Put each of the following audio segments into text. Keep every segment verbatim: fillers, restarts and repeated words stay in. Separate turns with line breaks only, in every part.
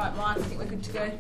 right, Mark, I think we're good to go.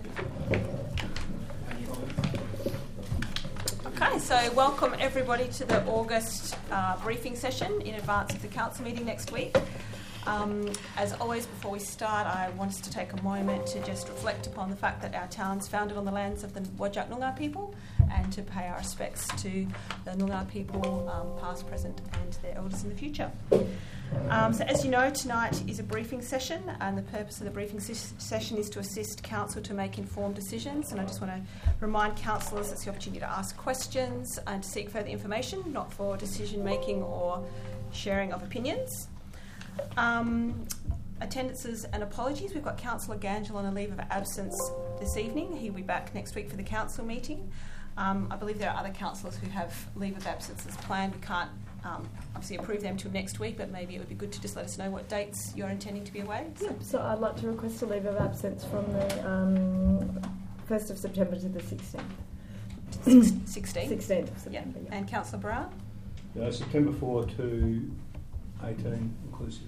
Okay, so welcome everybody to the August uh, briefing session in advance of the council meeting next week. Um, as always, before we start, I want us to take a moment to just reflect upon the fact that our town's founded on the lands of the Whadjuk Noongar people, and to pay our respects to the Noongar people, um, past, present and their elders in the future. Um, so as you know, tonight is a briefing session, and the purpose of the briefing ses- session is to assist council to make informed decisions. And I just want to remind councillors it's the opportunity to ask questions and to seek further information, not for decision making or sharing of opinions. Um, attendances and apologies. We've got Councillor Gangel on a leave of absence this evening. He'll be back next week for the council meeting. Um, I believe there are other councillors who have leave of absences planned. We can't um, obviously approve them till next week, but maybe it would be good to just let us know what dates you're intending to be away. So,
yep, so I'd like to request a leave of absence from the um, first of September to the sixteenth.
sixteenth?
sixteenth of September,
Yep.
yeah.
And Councillor Brown?
Uh, September fourth to eighteen inclusive.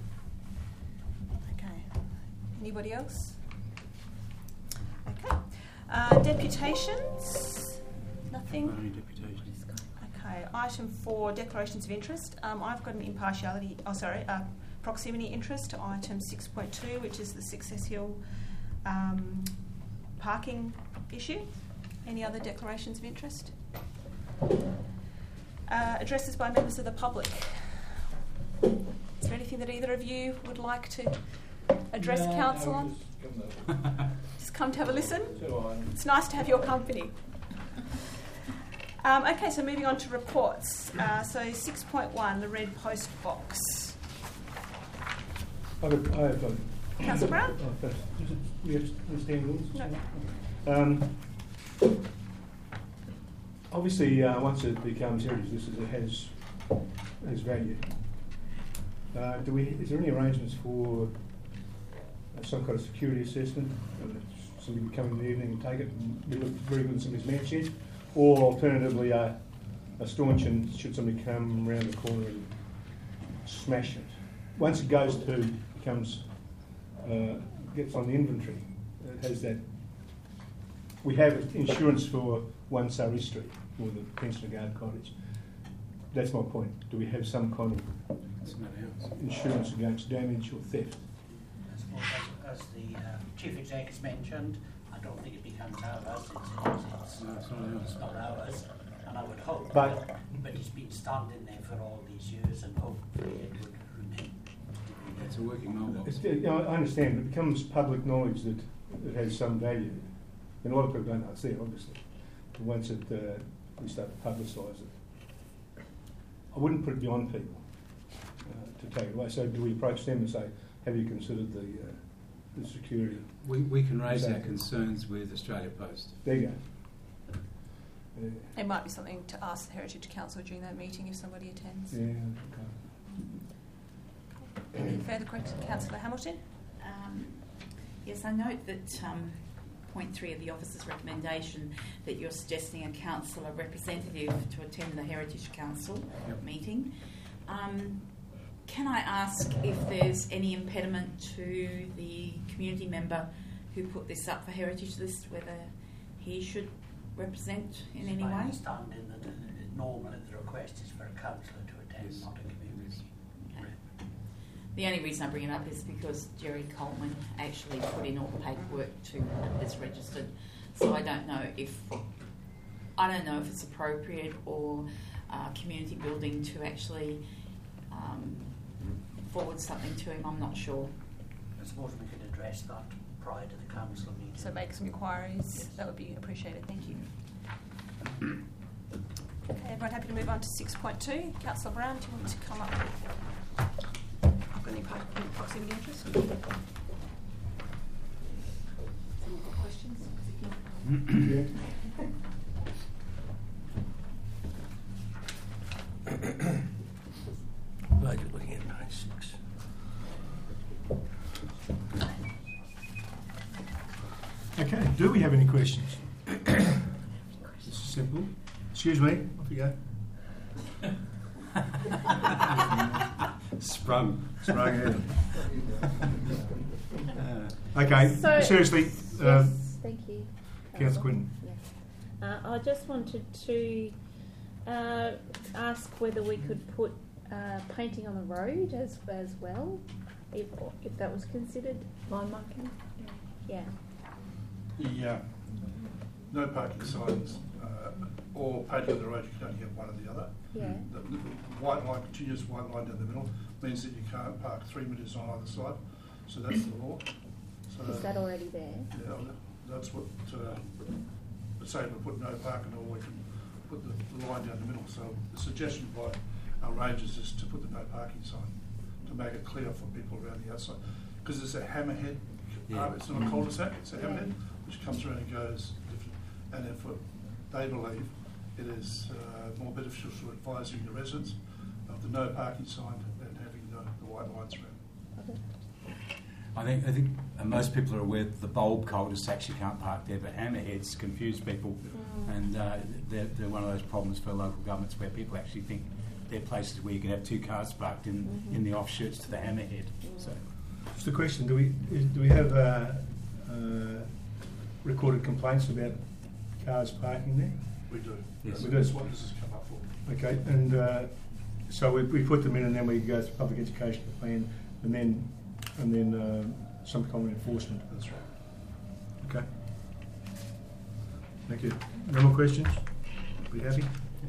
Okay. Anybody else? Okay. Uh, deputations? Nothing?
No deputations.
Okay. Item four, declarations of interest. Um, I've got an impartiality, oh sorry, uh, proximity interest to item six point two, which is the Success Hill um, parking issue. Any other declarations of interest? Uh, addresses by members of the public. Is there anything that either of you would like to address
no,
council
no,
on?
just come
Just come to have a listen?
So
It's nice to have your company. Um, okay, so moving on to reports. Uh, so six point one, the red post box.
I have, I have um,
Councillor Brown?
oh, first, is it, we have to stand rules?
No.
Um, obviously, uh, once it becomes heritage listed, it has has value. Uh, do we? Is there any arrangements for uh, some kind of security assessment? Uh, somebody would come in the evening and take it and we look very good in somebody's man shed, or alternatively, uh, a stanchion should somebody come around the corner and smash it. Once it goes to becomes uh, gets on the inventory, it has that. We have insurance for One Surrey Street or the Pensioner Guard Cottage. That's my point. Do we have some kind of
It's not ours.
insurance against damage or theft?
I suppose as, as the uh, Chief Exec has mentioned, I don't think it becomes ours. It's, it's,
No, it's not ours.
it's not ours, and I would hope.
But-
that, but it's been standing there for all these years, and hopefully it would remain.
It's a working mailbox.
It's, you know, I understand, but it becomes public knowledge that it has some value. And a lot of people don't know it's there, obviously. But once it, uh, we start to publicise it, I wouldn't put it beyond people uh, to take it away. So do we approach them and say, have you considered the, uh, the security?
We, we can raise our
Exactly.
concerns with Australia Post.
There you go. Yeah.
It might be something to ask the Heritage Council during that meeting if somebody attends.
Yeah, okay.
Any further questions? Councillor Hamilton?
Um, yes, I note that um, point three of the officer's recommendation that you're suggesting a councillor representative to attend the Heritage Council
Yep.
meeting. Um, can I ask if there's any impediment to the community member who put this up for Heritage List, whether he should represent in
It's
any
my
way?
understanding that uh, normally the request is for a councillor to attend,
Yes.
not a community.
Okay. The only reason I bring it up is because Jerry Coleman actually put in all the paperwork to have this registered. So I don't know if I don't know if it's appropriate or uh, community building to actually um, forward something to him. I'm not sure.
I suppose we could address that prior to the council meeting.
So make some inquiries. That would be appreciated. Thank you. Okay, everyone happy to move on to six point two? Councillor Brown, do you want to come up? I've got any part- any proximity interest? Any questions?
Yeah.
Right, you're looking at nine six. Okay, do we have any questions? This is simple. Excuse me, off you go. Sprung. Sprung out. Okay,
So-
seriously,
Yes,
um,
thank you.
Councillor Quinton.
Yes. Uh, I just wanted to uh, ask whether we could put uh, painting on the road as as well, if if that was considered.
Line marking.
Yeah.
The uh, no parking signs uh, or painting on the road, you can only have one or the other.
Yeah.
The, the white line, continuous white line down the middle, means that you can't park three metres on either side. So that's the law. So
Is that already there?
yeah, that's what. Uh, say we put no parking, or we can put the, the line down the middle. So the suggestion by our rangers is to put the no parking sign to make it clear for people around the outside, because it's a hammerhead.
Yeah.
Uh, it's not a cul-de-sac. It's a hammerhead which comes around and goes different. And therefore, they believe it is uh, more beneficial to advising the residents of the no parking sign than having the, the white lines around.
Okay.
I think I think uh, most people are aware that the bulb cul-de-sacs you can't park there, but hammerheads confuse people,
Mm.
and uh, they're, they're one of those problems for local governments where people actually think they're places where you can have two cars parked in,
Mhm.
in the offshoots to the hammerhead. So
Just a question: Do we is, do we have uh, uh, recorded complaints about cars parking there?
We do.
Yes.
We do. That's what this has come up for.
Okay, and uh, so we, we put them in, and then we go through public education plan, and then and then uh, some kind of enforcement.
That's right.
Okay. Thank you. No more questions? We happy?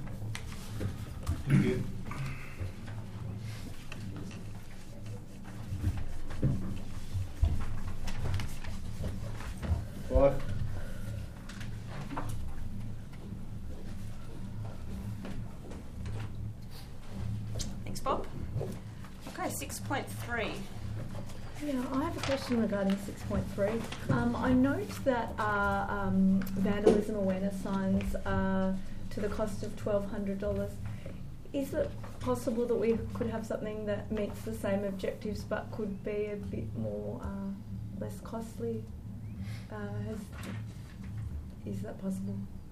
Thank you.
Five.
Thanks, Bob. Okay, six point three.
Yeah, I have a question regarding six point three. Um, I note that our um, vandalism awareness signs are to the cost of twelve hundred dollars. Is it possible that we could have something that meets the same objectives but could be a bit more, uh, less costly? Uh, has, is that possible?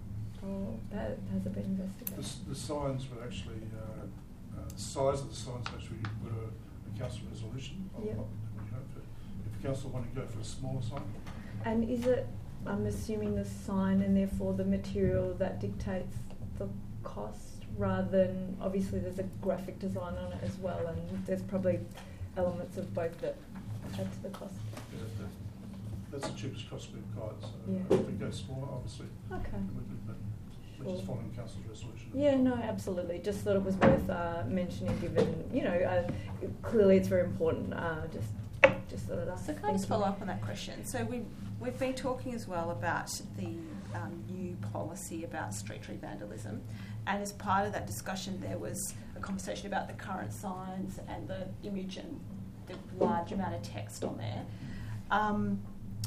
Or ha- has it been
The,
investigated?
s- the signs were actually, uh, uh, the size of the signs actually were a, a council resolution. of-
Yeah.
of- you know, for- If council want to go for a smaller sign,
And is it, I'm assuming, the sign and therefore the material that dictates the cost, rather than, obviously there's a graphic design on it as well, and there's probably elements of both that add to the cost.
yeah, that, that's the cheapest cost we've got. So
Yeah.
if we go smaller, obviously,
Okay.
we could, but we're just
Sure.
following council's resolution.
Yeah, no, absolutely. Just thought it was worth uh, mentioning, given, you know, uh, clearly it's very important. Uh, just, just thought I'd ask.
So can I
Thank
just
you.
follow up on that question? So we, we've been talking as well about the um, new policy about street tree vandalism, and as part of that discussion there was a conversation about the current signs and the image and the large amount of text on there. Um,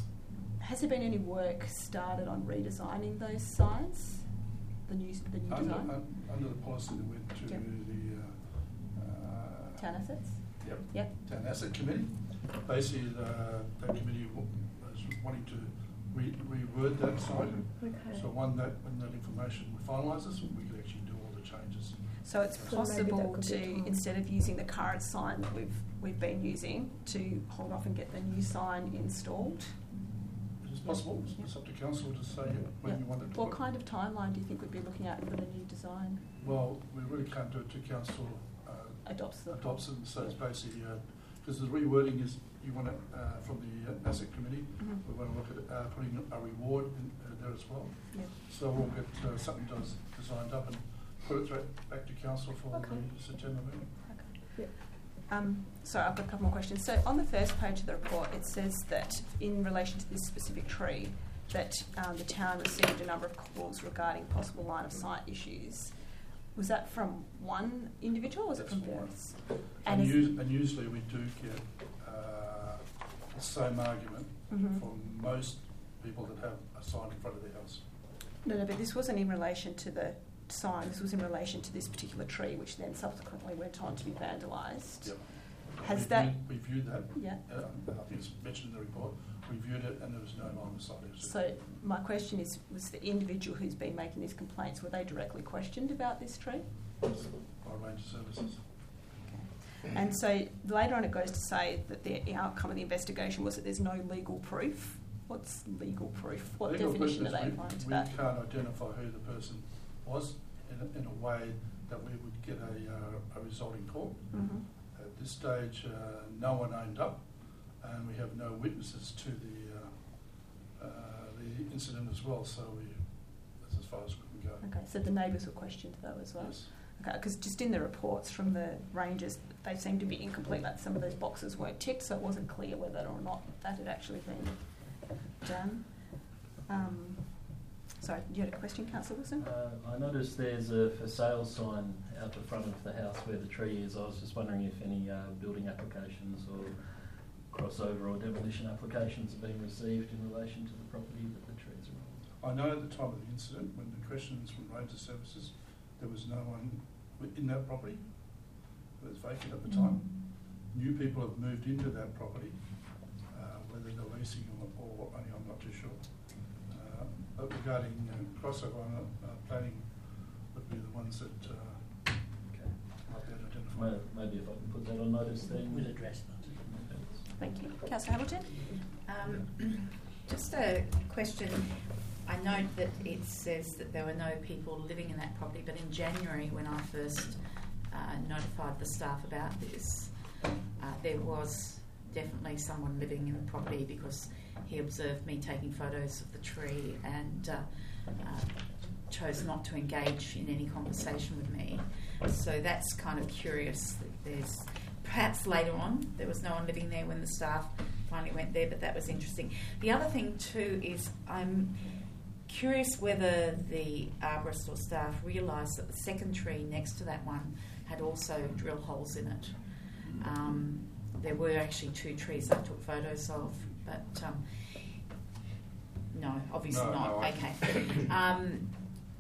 has there been any work started on redesigning those signs? The new, the new
Under,
design?
un, under the policy that went to
Yep.
the uh, uh,
Town assets?
Yep.
Yep.
Town Asset Committee. Basically, the, that committee w- was wanting to re- reword that sign.
Okay.
So one that when that information finalises, we could actually do all the changes.
So it's
So maybe that
possible
could be
to,
time.
instead of using the current sign that we've we've been using, to hold off and get the new sign installed.
It's possible. It's- It's up to council to say when
Yeah.
you want it to.
What
put-
kind of timeline do you think we'd be looking at for the new design?
Well, we really can't do it to council uh,
Adopts the
adopts it. So it's basically because the rewording is you want it uh, from the uh, asset committee.
Mhm.
We want to look at uh, putting a reward in uh, there as well.
Yeah.
So we'll get uh, something does designed up and put it through, back to council for
Okay.
the September meeting.
Yep.
Um, sorry, I've got a couple more questions. So on the first page of the report, it says that in relation to this specific tree, that um, the town received a number of calls regarding possible line of sight issues. Was that from one individual, or was
That's
it from
from one.
various?
And,
is-
us- and usually we do get uh, the same argument
Mhm.
from most people that have a sign in front of their house.
No, no, but this wasn't in relation to the sign. This was in relation to this particular tree, which then subsequently went on to be vandalised.
Yep.
Has
we
that?
Viewed, we viewed that.
Yeah.
Uh, I think it's mentioned in the report. We viewed it and there was no line of sight.
So my question is, was the individual who's been making these complaints, were they directly questioned about this tree?
By Ranger Services.
And so later on it goes to say that the outcome of the investigation was that there's no legal proof. What's legal proof? What
Legal
definition
proof
are
is
they
we-
applying to
We
that?
can't identify who the person was in a, in a way that we would get a, uh, a result in court.
Mm-hmm.
At this stage, uh, no one owned up, and we have no witnesses to the uh, uh, the incident as well. So we, that's as far as we can go.
Okay, so the neighbours were questioned though as well?
Yes.
Okay, because just in the reports from the rangers, they seem to be incomplete, like some of those boxes weren't ticked, so it wasn't clear whether or not that had actually been done. Um, sorry, you had a question, Councillor Wilson?
Uh, I noticed there's a for sale sign out the front of the house where the tree is. I was just wondering if any uh, building applications or crossover or demolition applications have been received in relation to the property that the trees are on.
I know at the time of the incident, when the questions from Ranger Services, there was no one in that property. It was vacant at the time. New people have moved into that property, uh, whether they're leasing or, or only, I'm not too sure. Uh, but regarding uh, crossover, uh, planning would be the ones that uh,
Okay.
might be identified.
May- Maybe if I can put that on notice then.
We'll address that.
Thank you. Councillor Hamilton?
Um, just a question. I note that it says that there were no people living in that property, but in January, when I first uh, notified the staff about this, uh, there was definitely someone living in the property because he observed me taking photos of the tree and uh, uh, chose not to engage in any conversation with me. So that's kind of curious that there's perhaps later on there was no one living there when the staff finally went there, but that was interesting. The other thing too is I'm curious whether the arborist or staff realised that the second tree next to that one had also drill holes in it. Um, there were actually two trees I took photos of, but um, no, obviously
No,
not.
no, I-
Okay. Um,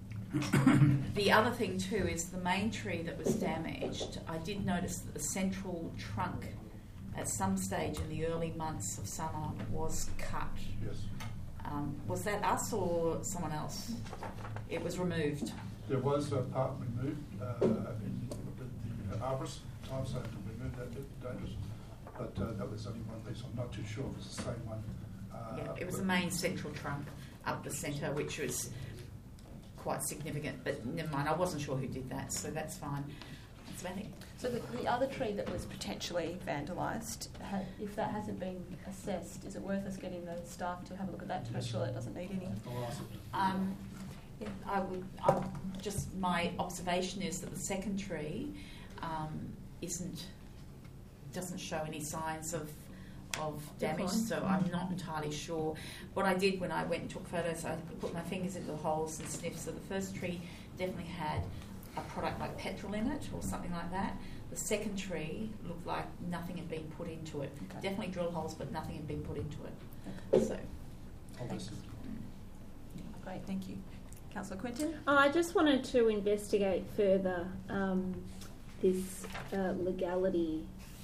the other thing too is the main tree that was damaged. I did notice that the central trunk at some stage in the early months of summer was cut.
Yes.
Um, was that us or someone else? It was removed.
There was a part removed uh, in the, the arborist time, so to remove that bit dangerous. But uh, that was only one piece. I'm not too sure if it's the same one. Uh,
Yeah, it was
but-
the main central trunk up the centre, which was quite significant. But never mind, I wasn't sure who did that, so that's fine. That's about it.
So the, the other tree that was potentially vandalised, ha- if that hasn't been assessed, is it worth us getting the staff to have a look at that to make sure that it doesn't need any?
Um, I would. I just my observation is that the second tree um, isn't doesn't show any signs of of damage,
Decline.
so I'm not entirely sure. What I did when I went and took photos, I put my fingers into the holes and sniffed. So the first tree definitely had a product like petrol in it or something like that. The second tree looked like nothing had been put into it.
Okay.
Definitely drill holes, but nothing had been put into it. So.
Obviously.
Great, thank you. Councillor Quintin?
Oh, I just wanted to investigate further um, this uh, legality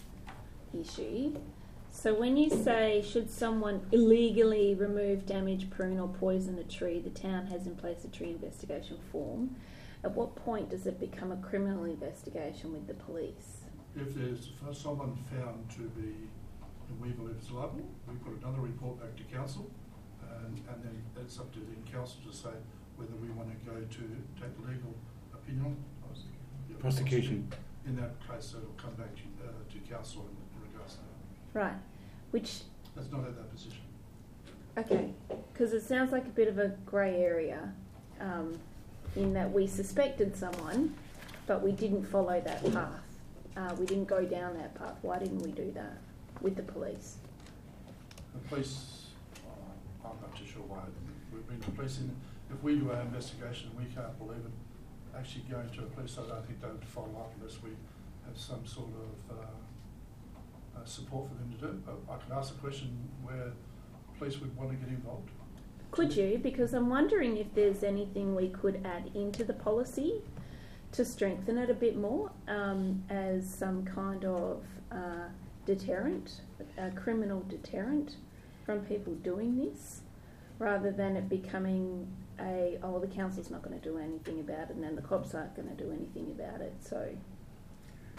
issue. So when you say, should someone illegally remove, damage, prune or poison a tree, the town has in place a tree investigation form. At what point does it become a criminal investigation with the police?
If there's for someone found to be, and we believe it's liable, we put another report back to council, and, and then it's up to the council to say whether we want to go to take legal opinion. Yeah,
Prosecution.
In that case, it'll come back to, uh, to council in, in regards to that.
Right. Which,
That's not at that position.
okay, because it sounds like a bit of a grey area um, in that we suspected someone, but we didn't follow that path. Uh, we didn't go down that path. Why didn't we do that with the police?
The police, uh, I'm not too sure why. We've been the police in, if we do our investigation, we can't believe it. Actually going to a police, I don't think they would follow up unless we have some sort of uh, uh, support for them to do. But I can ask the question where police would want to get involved.
Could you? Because I'm wondering if there's anything we could add into the policy to strengthen it a bit more um, as some kind of uh, deterrent, a criminal deterrent from people doing this, rather than it becoming a, oh, the council's not going to do anything about it and then the cops aren't going to do anything about it. So,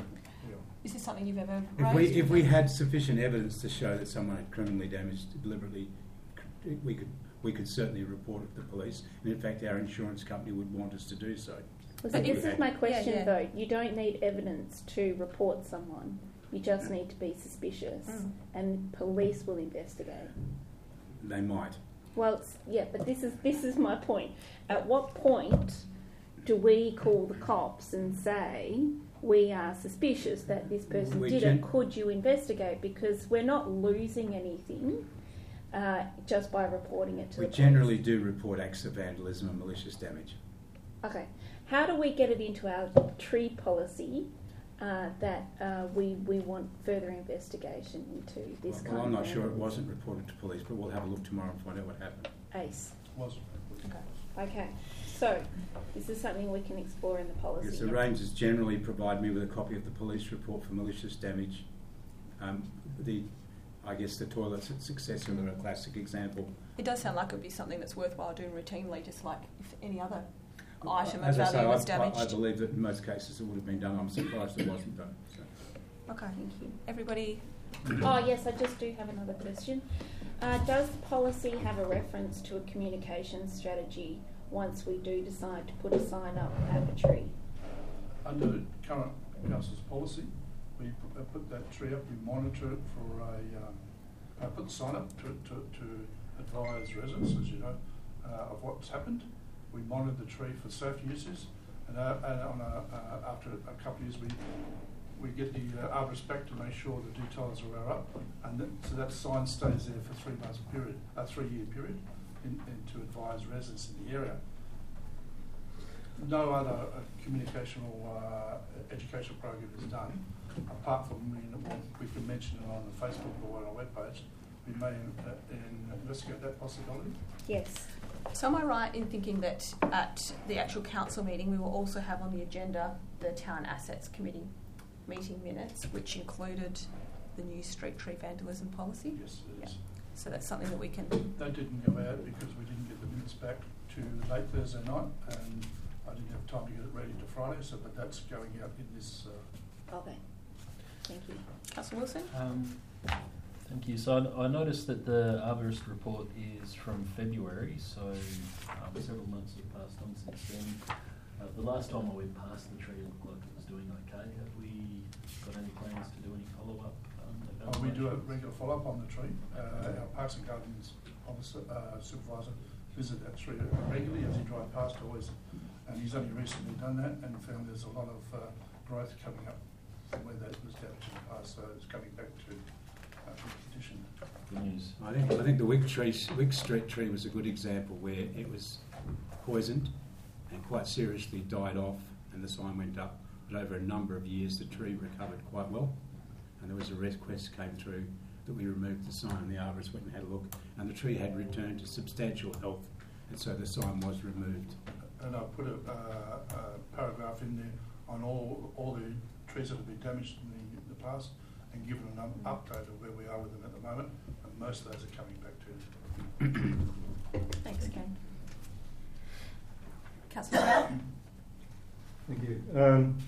Yeah.
Is this something you've ever
If
raised?
we, if we had sufficient evidence to show that someone had criminally damaged deliberately, we could we could certainly report it to the police. And in fact, our insurance company would want us to do so.
Well, so
But
this
if-
is my question
yeah.
though. You don't need evidence to report someone. You just need to be suspicious,
Mm.
and police will investigate.
They might.
Well, it's, yeah, but this is this is my point. At what point do we call the cops and say we are suspicious that this person
We
did
gen-
it? Could you investigate? Because we're not losing anything uh, just by reporting it to
We
the
generally
police.
do report acts of vandalism and malicious damage.
Okay. How do we get it into our tree policy uh, that uh, we we want further investigation into this
Well,
kind
I'm
of
not sure it
vandalism?
wasn't reported to police, but we'll have a look tomorrow and find out what happened.
Ace.
Was.
Okay.
Okay. So this is something we can explore in the policy.
Yes, the rangers generally provide me with a copy of the police report for malicious damage. Um, the, I guess the toilets at Successor are a classic example.
It does sound like it would be something that's worthwhile doing routinely, just like if any other item of
As I say,
value
I,
was damaged.
I, I believe that in most cases it would have been done. I'm surprised it wasn't done. So.
Okay, thank you. Everybody,
Oh yes, I just do have another question. Uh, does the policy have a reference to a communication strategy once we do decide to put a sign up at the tree?
Under the current council's policy, we put, uh, put that tree up, we monitor it for a, um, uh, put the sign up to, to, to advise residents, as you know, uh, of what's happened. We monitor the tree for safe uses, and, uh, and on a, uh, after a couple of years, we we get the uh, arborist back to make sure the details are up, and that, so that sign stays there for three months period, a three year period, in, in to advise residents in the area. No other uh, communication or uh, educational program is done, apart from you know, we can mention it on the Facebook or on our webpage. We may uh, in investigate that possibility.
Yes.
so am I right in thinking that at the actual council meeting we will also have on the agenda the Town Assets Committee meeting minutes, which included the new street tree vandalism policy?
Yes, it is.
Yeah. So that's something that we can...
They didn't go out because we didn't get the minutes back to late Thursday night, and I didn't have time to get it ready to Friday, so but that's going out in this... Uh,
Okay. Thank you.
Councillor Wilson?
Um, thank you. So I, I noticed that the arborist report is from February, so um, several months have passed on since then. Uh, the last time I went past the tree, it looked like it was doing okay. Have we got any plans to do any follow-up? Um,
Oh, we do a
evaluations?
regular follow-up on the tree. Uh, our Parks and Gardens officer, uh, supervisor visited that tree regularly as he drove past always, and he's only recently done that and found there's a lot of uh, growth coming up from where that was damaged in the past, so it's coming back to uh, good condition.
Good news.
I think I think the Wick tree, Wick Street tree was a good example where it was poisoned and quite seriously died off, and the sign went up. But over a number of years, the tree recovered quite well, and there was a request came through that we removed the sign, and the arborist went and had a look, and the tree had returned to substantial health, and so the sign was removed.
And I put a, uh, a paragraph in there on all all the trees that have been damaged in the, in the past, and given an um, update of where we are with them at the moment, and most of those are coming back to.
Thanks, Ken. Councillor Brown?
Thank you. Um,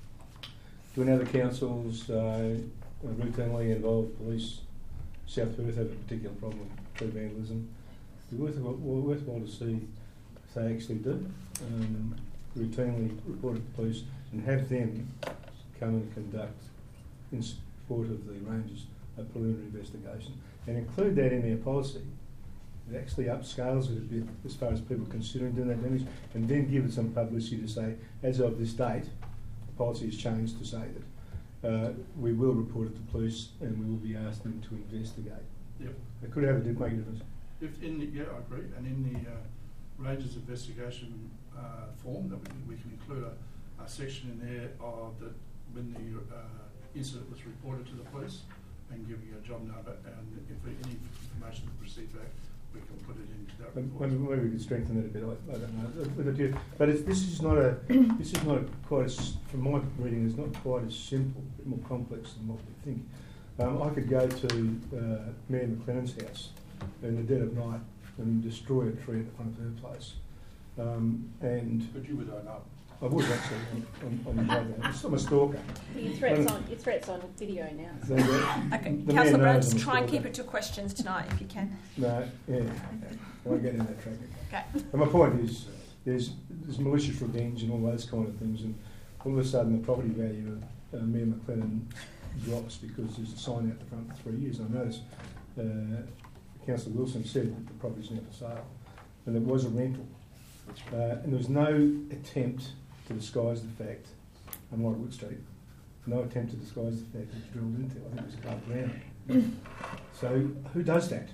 do any other councils uh, routinely involve police? South Perth have a particular problem with tree vandalism. It'd be worthwhile, worthwhile to see if they actually do. Um, routinely report it to police and have them come and conduct, in support of the Rangers, a preliminary investigation and include that in their policy. It actually upscales it a bit as far as people considering doing that damage, and then give it some publicity to say, as of this date, the policy has changed to say that uh, we will report it to police and we will be asking them to investigate.
Yep.
It could have a make a difference.
If in the, yeah, I agree. And in the uh, Rangers investigation uh, form, that we, we can include a, a section in there of that when the uh, incident was reported to the police, and giving a job number, and if we, any information we receive back, we can put it into that report.
Maybe, maybe we could strengthen that a bit. I, I don't know. But it's, this is not a. This is not a quite as, from my reading, it's not quite as simple. A bit more complex than what we think. Um, I could go to uh, Mayor McLennan's house in the dead of night and destroy a tree at the front of her place. Um, and
But you would own up.
I was actually on, on, on the radar. I'm a stalker.
Your threats on your threats on video now.
So the,
Okay,
the
Councillor
man
Brown,
knows
just
I'm a
try and
stalker.
keep it to questions tonight if you can.
No, yeah, I won't get in that track.
Okay.
And my point is, there's, there's malicious revenge and all those kind of things, and all of a sudden the property value of uh, Mayor McLennan drops because there's a sign out the front for three years. And I noticed uh, Councillor Wilson said that the property's now for sale, and it was a rental. Uh, and there was no attempt to disguise the fact, unlike Wood Street, no attempt to disguise the fact it was drilled into. I think it was above ground. So who does that?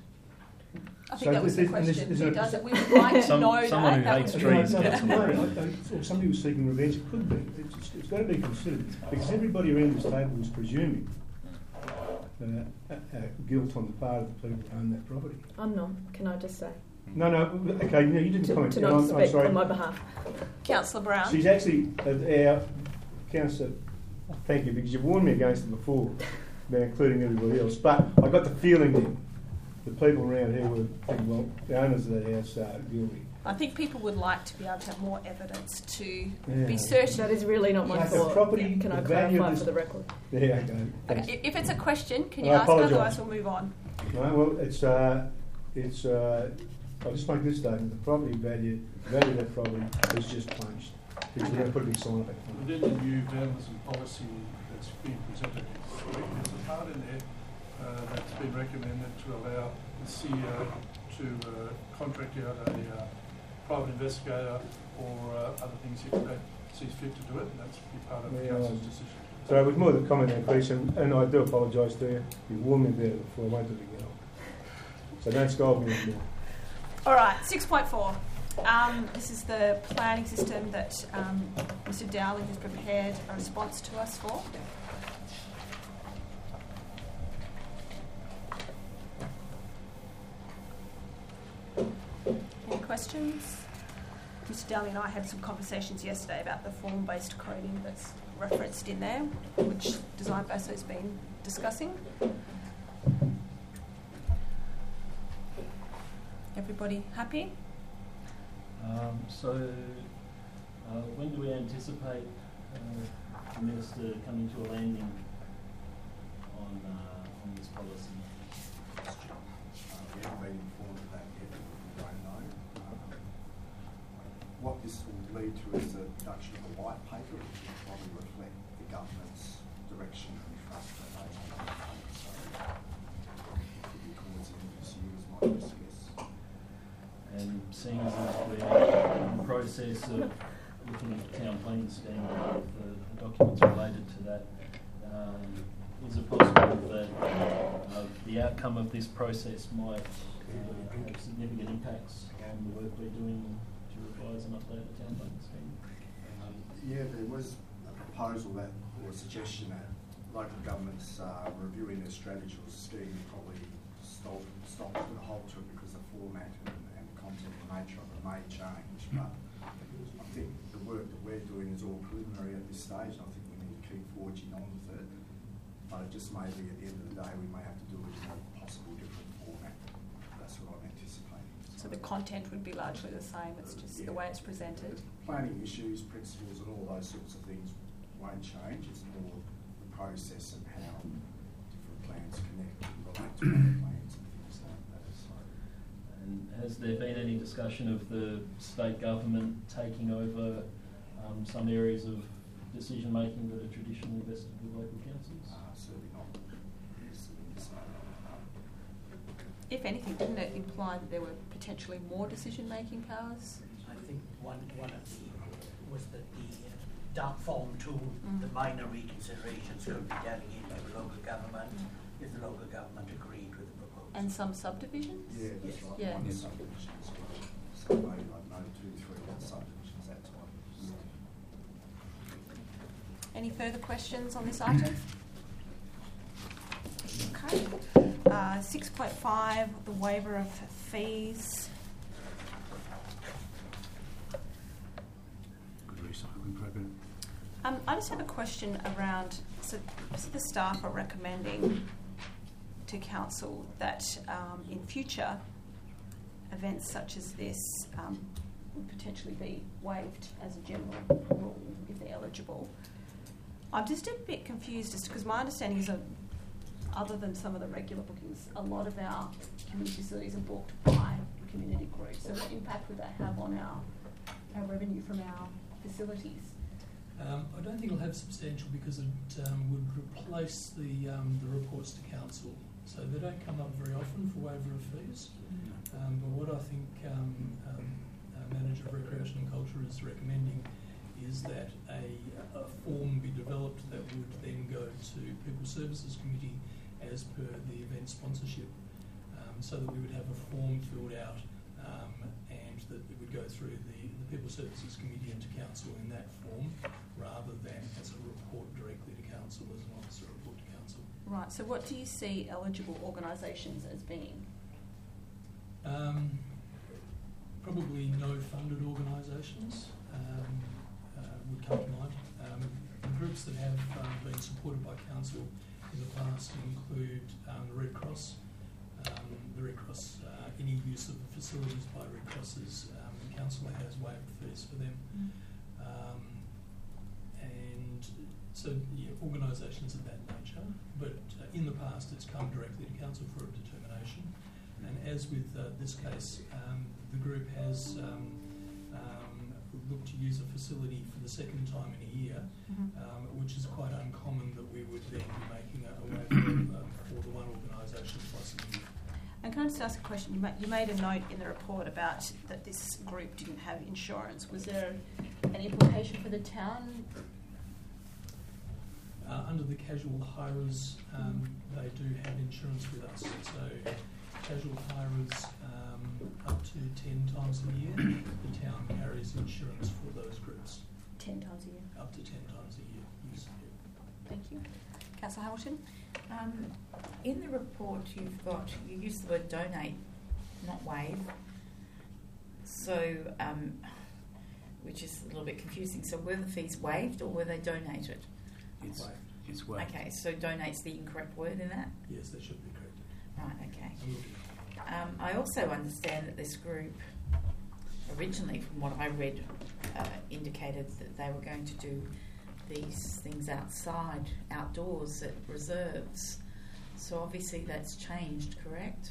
I think
So
that was the
there's- and there's-
question.
there's
Who
a-
does it? We would like to
Some-
know
someone
that.
who
That
hates
was-
trees
No, no,
gets
no,
away.
no, I- I- or somebody was seeking revenge. It could be. It's, it's got to be considered because everybody around this table was presuming uh, uh, uh, guilt on the part of the people who own that property.
I'm not. Can I just say?
No, no, okay, no, you didn't
To,
comment.
to
No,
not
I'm, I'm
speak
sorry.
on my behalf.
Councillor Brown.
She's actually, uh, our councillor, thank you, because you've warned me against it before, about including everybody else, but I got the feeling then the people around here were thinking, well, the owners of that house are guilty.
I think people would like to be able to have more evidence to
Yeah.
be certain.
That is really not my
Like the
fault.
property,
Can I
the value of
clarify
this-
for the record?
There you go. Thanks.
Okay, if it's a question, can you
I
ask?
apologise.
Otherwise, we'll move on.
No, well, it's, uh, it's, uh, I'll just make this statement, the property value, the value of that property has just plunged. Because we're going to put a big sign up at it.
Within the new vandalism policy that's been presented this week, there's a part in there uh, that's been recommended to allow the C E O to uh, contract out a uh, private investigator or uh, other things if that sees fit to do it, and that's be part of the
Yeah,
council's
um,
decision.
So it was more than comment than question, and I do apologise to you. You warned me about it before, I won't do it again. So don't scold me anymore.
All right, six point four. Um, this is the planning system that um, Mister Dowling has prepared a response to us for. Any questions? Mister Dowling and I had some conversations yesterday about the form-based coding that's referenced in there, which Design Basso has been discussing. Everybody happy?
Um, so, uh, when do we anticipate uh, the Minister coming to a landing on uh, on this policy?
Uh, we haven't been informed of that yet. We don't know. Um, what this will lead to is the production of a white paper, which will probably reflect the government's direction and trust that they want to take. So, it could be towards the end of this year, is my best guess.
And seeing as we're in the process of looking at the town planning standard, the, the documents related to that, um, is it possible that uh, the outcome of this process might uh, have significant impacts on the work we're doing to revise and update the town planning standard?
Um, yeah, there was a proposal that, or a suggestion that local governments uh, reviewing their strategy or scheme probably stop, stop put a halt to it because the format and, and content and nature of it may change. But I think the work that we're doing is all preliminary at this stage, and I think we need to keep forging on with it. But it just may be at the end of the day we may have to do it in a possible different format. That's what I'm anticipating.
So the content would be largely the same, it's just
Yeah.
the way it's presented.
Planning issues, principles and all those sorts of things won't change. It's more the process and how different plans connect and relate to other plans and things like that. So,
And has there been any discussion of the state government taking over um, some areas of decision making that are traditionally vested with local councils?
uh, certainly not this, this
If anything, didn't it imply that there were potentially more decision-making powers?
I think one, one of the, was that the uh, dark form tool,
Mm.
the minor reconsiderations could be delegated to the local government if the local government agreed with the proposal.
And some subdivisions?
Yeah, that's right.
Yeah.
One subdivision as well. So maybe like no two, three subdivisions, that type of stuff.
Any further questions on this item? Okay. Uh, six point five, the waiver of fees.
Good recycling program.
Um, I just have a question around, so, so the staff are recommending to council that um, in future events such as this um, would potentially be waived as a general rule if they're eligible. I'm just a bit confused just because my understanding is that other than some of the regular bookings, a lot of our community facilities are booked by community groups. So what impact would that have on our, our revenue from our facilities?
Um, I don't think it'll have substantial because it um, would replace the um, the reports to council. So they don't come up very often for waiver of fees. Um, but what I think um, um, uh, Manager of Recreation and Culture is recommending is that a, a form be developed that would then go to People Services Committee as per the event sponsorship, um, so that we would have a form filled out um, and that it would go through the, the People Services Committee and to council in that form, rather than as a report directly to council, as an officer report to council.
Right, so what do you see eligible organisations as being?
Um, probably no funded organisations um, uh, would come to mind. Um, the groups that have um, been supported by council in the past include um, the Red Cross. Um, the Red Cross, uh, any use of the facilities by Red Crosses, um, the council has waived fees for them.
Mm.
Um, and so, yeah, organisations of that nature, but uh, in the past it's come directly to council for a determination. And as with uh, this case, um, the group has um, um, looked to use a facility for the second time in a year,
Mm-hmm.
um, which is quite uncommon that we would then be making a, a waiver uh, for the one organisation twice a year.
And can I just ask a question? You, ma- you made a note in the report about that this group didn't have insurance. Was there an implication for the town?
Uh, under the casual hires, um, they do have insurance with us. So casual hires um, up to ten times a year, the town carries insurance for those groups.
Ten times a year.
Up to ten times a year, yes.
Thank you. Councillor Hamilton?
Um, in the report you've got, you use the word donate, not waive. So, um, which is a little bit confusing. So were the fees waived or were they donated?
It's waived. It's waived.
Okay, so donate's the incorrect word in that?
Yes, that should be correct.
Right, okay.
I will do.
Um, I also understand that this group, originally from what I read, uh, indicated that they were going to do these things outside, outdoors at reserves. So obviously that's changed, correct?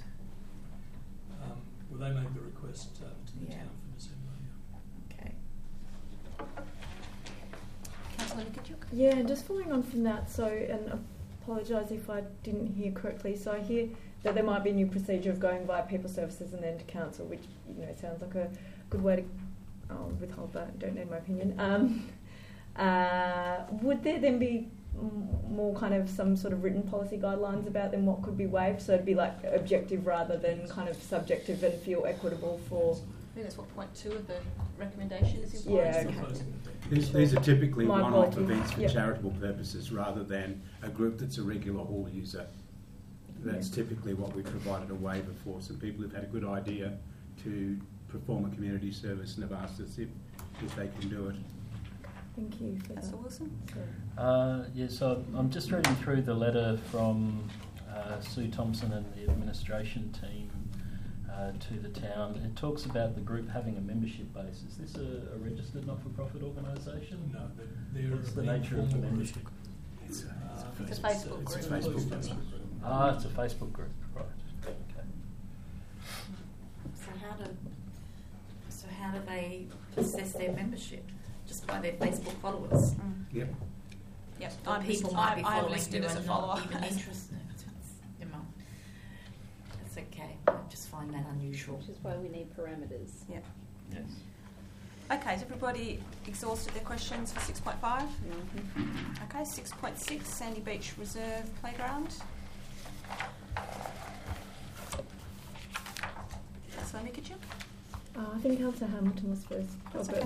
Um, well, they made the request uh, to the
Yeah.
town for December. Yeah.
Okay.
Councillor Nikitchuk?
Yeah, and just following on from that, so, and apologise if I didn't hear correctly, so I hear that there might be a new procedure of going via People Services and then to Council, which, you know, sounds like a good way to, I'll withhold that, don't need my opinion. Um, uh, would there then be m- more kind of some sort of written policy guidelines about then what could be waived, so it'd be like objective rather than kind of subjective and feel equitable for...
I think that's what point two of the recommendations is.
Yeah,
It's
okay.
proposing that they-
These, these are typically
My
one-off
apologies.
events for
Yep.
charitable purposes rather than a group that's a regular hall user. That's
Yeah.
typically what we provided a waiver for. Some people have had a good idea to perform a community service and have asked us if, if they can do it.
Thank you for that.
Councillor Wilson?
Sorry.
Uh, yeah, so I'm just reading through the letter from uh, Sue Thompson and the administration team uh, to the town. It talks about the group having a membership base. Is this a, a registered not-for-profit organisation?
No, but they're
What's the
an
nature of the
informal
membership?
group.
It's a,
Uh,
It's a Facebook
it's
group.
a
It's a Facebook
Facebook
group.
group.
Ah, it's a Facebook group, right. Okay.
So how do so how do they assess their membership? Just by their Facebook followers?
Mm.
Yep.
Yep.
Or
I'm
people
list-
might
I-
be
I am
following
listed
who
as a
are
follower.
not even interested. Never mind. That's okay. I just find that unusual.
Which is why we need parameters.
Yeah.
Yes.
Okay, has everybody exhausted their questions for six point five?
Mm-hmm.
Okay, six point six, Sandy Beach Reserve Playground. Councillor Nikitchuk?
Uh, I think Councillor Hamilton was first.
That's
Robert.
okay.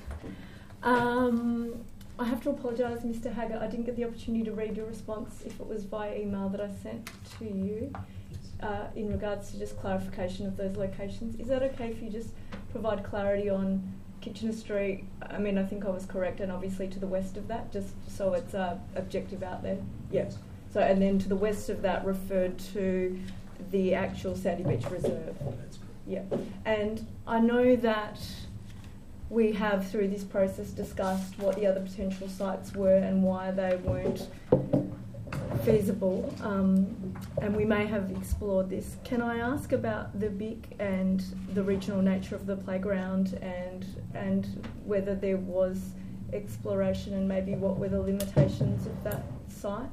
Um, I have to apologise, Mister Haggart. I didn't get the opportunity to read your response if it was via email that I sent to you uh, in regards to just clarification of those locations. Is that okay if you just provide clarity on Kitchener Street? I mean, I think I was correct, and obviously to the west of that, just so it's uh, objective out there. Yeah. So, and then to the west of that referred to the actual Sandy Beach Reserve.
That's correct.
Yeah, and I know that we have through this process discussed what the other potential sites were and why they weren't feasible, um, and we may have explored this. Can I ask about the B I C and the regional nature of the playground, and and whether there was exploration and maybe what were the limitations of that site?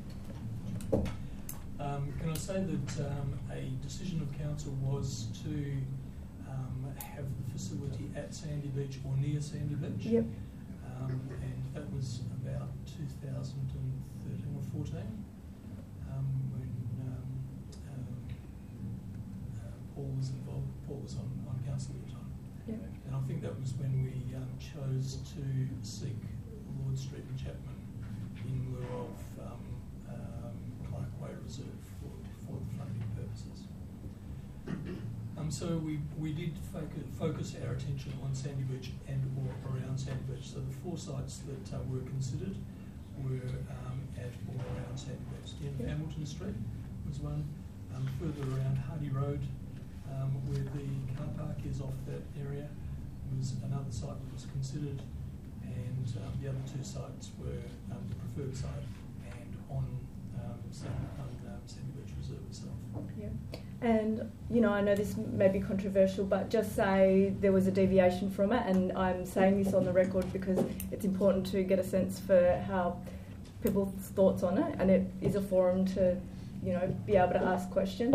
Um, can I say that um, a decision of council was to um, have the facility at Sandy Beach or near Sandy Beach?
Yep.
Um, and that was about two thousand thirteen or fourteen, um, when um, um, uh, Paul was involved. Paul was on, on council at the time.
Yep.
And I think that was when we um, chose to seek Lord Street and Chapman in lieu of um, um, Clark Way Reserve for, for the funding purposes. Um, so we, we did focus, focus our attention on Sandy Beach and or around Sandy Beach. So the four sites that uh, were considered were um, at or around Sandy Beach. In
Yeah.
Hamilton Street was one, um, further around Hardy Road, um, where the car park is off that area, was another site that was considered, and um, the other two sites were um, the preferred site and on um, Sandy, on um, Sandy Beach Reserve itself.
Yeah. And, you know, I know this may be controversial, but just say there was a deviation from it, and I'm saying this on the record because it's important to get a sense for how people's thoughts on it, and it is a forum to, you know, be able to ask questions.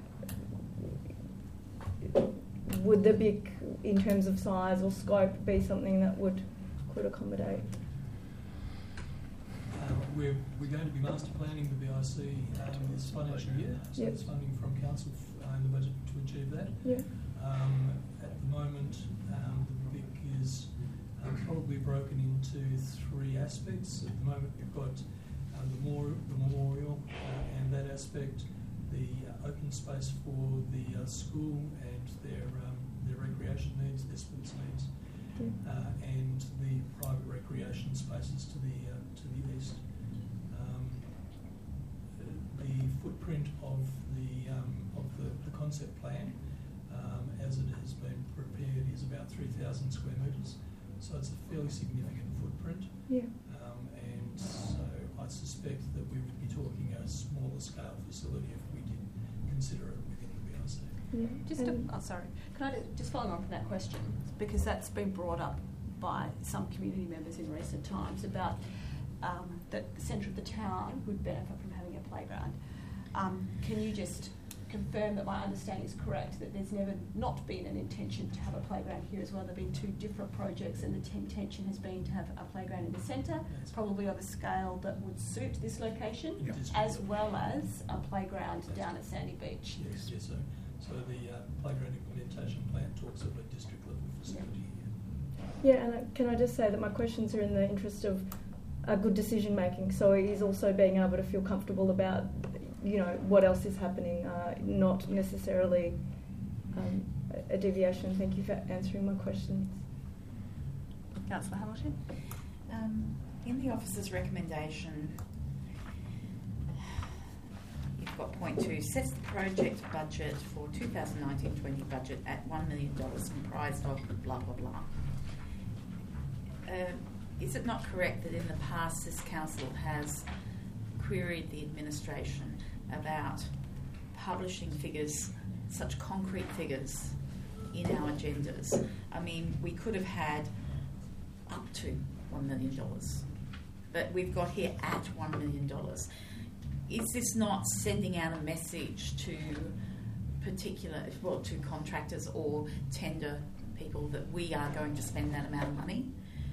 Would the B I C, in terms of size or scope, be something that would could accommodate?
Um, we're, we're going to be master planning the B I C um, this financial year, so
Yep.
there's funding from council uh, in the budget to achieve that.
Yeah.
Um, at the moment, um, the B I C is um, probably broken into three aspects. At the moment, we've got um, the, memorial, the memorial uh, and that aspect, the uh, open space for the uh, school and their um, their recreation needs, their sports needs,
Yeah.
uh, and the private recreation spaces to the uh, to the east. Um, the footprint of the um, of the, the concept plan, um, as it has been prepared, is about three thousand square metres. So it's a fairly significant footprint.
Yeah.
Um, and so I suspect that we would be talking a smaller scale facility if we did consider it within the B I C.
Yeah.
Just, a,
And-
oh, sorry, can I just follow on from that question, because that's been brought up by some community members in recent times about um, that the centre of the town would benefit from having a playground. Um, can you just confirm that my understanding is correct, that there's never not been an intention to have a playground here as well? There have been two different projects, and the t- intention has been to have a playground in the centre,
Yes.
probably of a scale that would suit this location,
Yeah.
as well as a playground down at Sandy Beach.
Yes, yes. So, so the uh, playground implementation plan talks of a district level facility here.
Yeah, and uh, can I just say that my questions are in the interest of uh, good decision making. So it is also being able to feel comfortable about, you know, what else is happening, uh, not necessarily um, a deviation. Thank you for answering my questions.
Councillor Hamilton?
Um, in the officer's recommendation, you've got point two, sets the project budget for two thousand nineteen twenty budget at one million dollars comprised of blah, blah, blah. Uh, is it not correct that in the past this council has queried the administration about publishing figures, such concrete figures, in our agendas? I mean, we could have had up to one million dollars, but we've got here at one million dollars. Is this not sending out a message to particular, well, to contractors or tender people that we are going to spend that amount of money?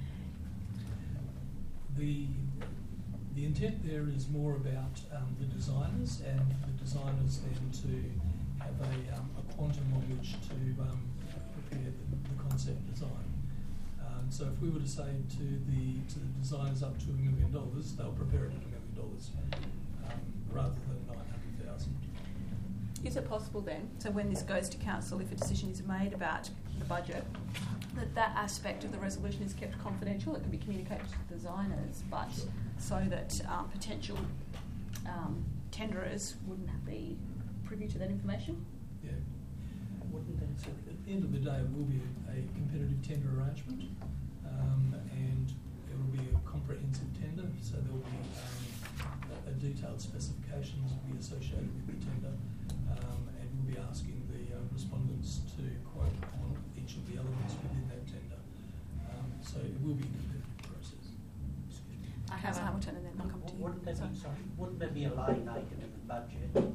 The the intent there is more about um, the designers, and the designers then to have a, um, a quantum on which to um, prepare the, the concept design. Um, so if we were to say to the to the designers up to a million dollars, they'll prepare it at a million dollars um, rather than nine hundred thousand.
Is it possible then, so when this goes to council, if a decision is made about the budget, that that aspect of the resolution is kept confidential? It can be communicated to the designers, but
Sure.
so that um, potential um, tenderers wouldn't be privy to that information?
Yeah.
Wouldn't it,
the end of the day, it will be a, a competitive tender arrangement, um, and it will be a comprehensive tender, so there will be um, a, a detailed specifications will be associated with the tender, um, and we'll be asking the uh, respondents to quote on each of the elements within that tender. Um, so it will be a competitive process. Excuse me.
I have a,
Hamilton, and then I'll come to you.
Wouldn't there be, sorry, wouldn't there be a line item in the budget for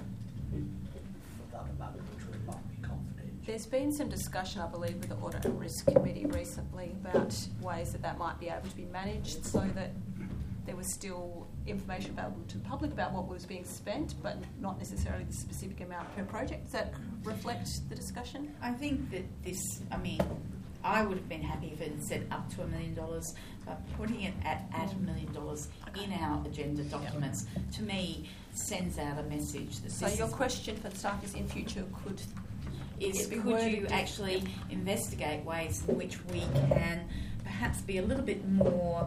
that amount which would not be confidential?
There's been some discussion, I believe, with the Audit and Risk Committee recently about ways that that might be able to be managed so that there was still information available to the public about what was being spent, but not necessarily the specific amount per project. Does that reflect the discussion?
I think that this, I mean, I would have been happy if it had said up to a million dollars, but putting it at, at a million dollars in our agenda documents, to me, sends out a message that
So
this
your
is,
question for the staff is, in future, could
is
it be
could
worded
you
different?
actually investigate ways in which we can perhaps be a little bit more,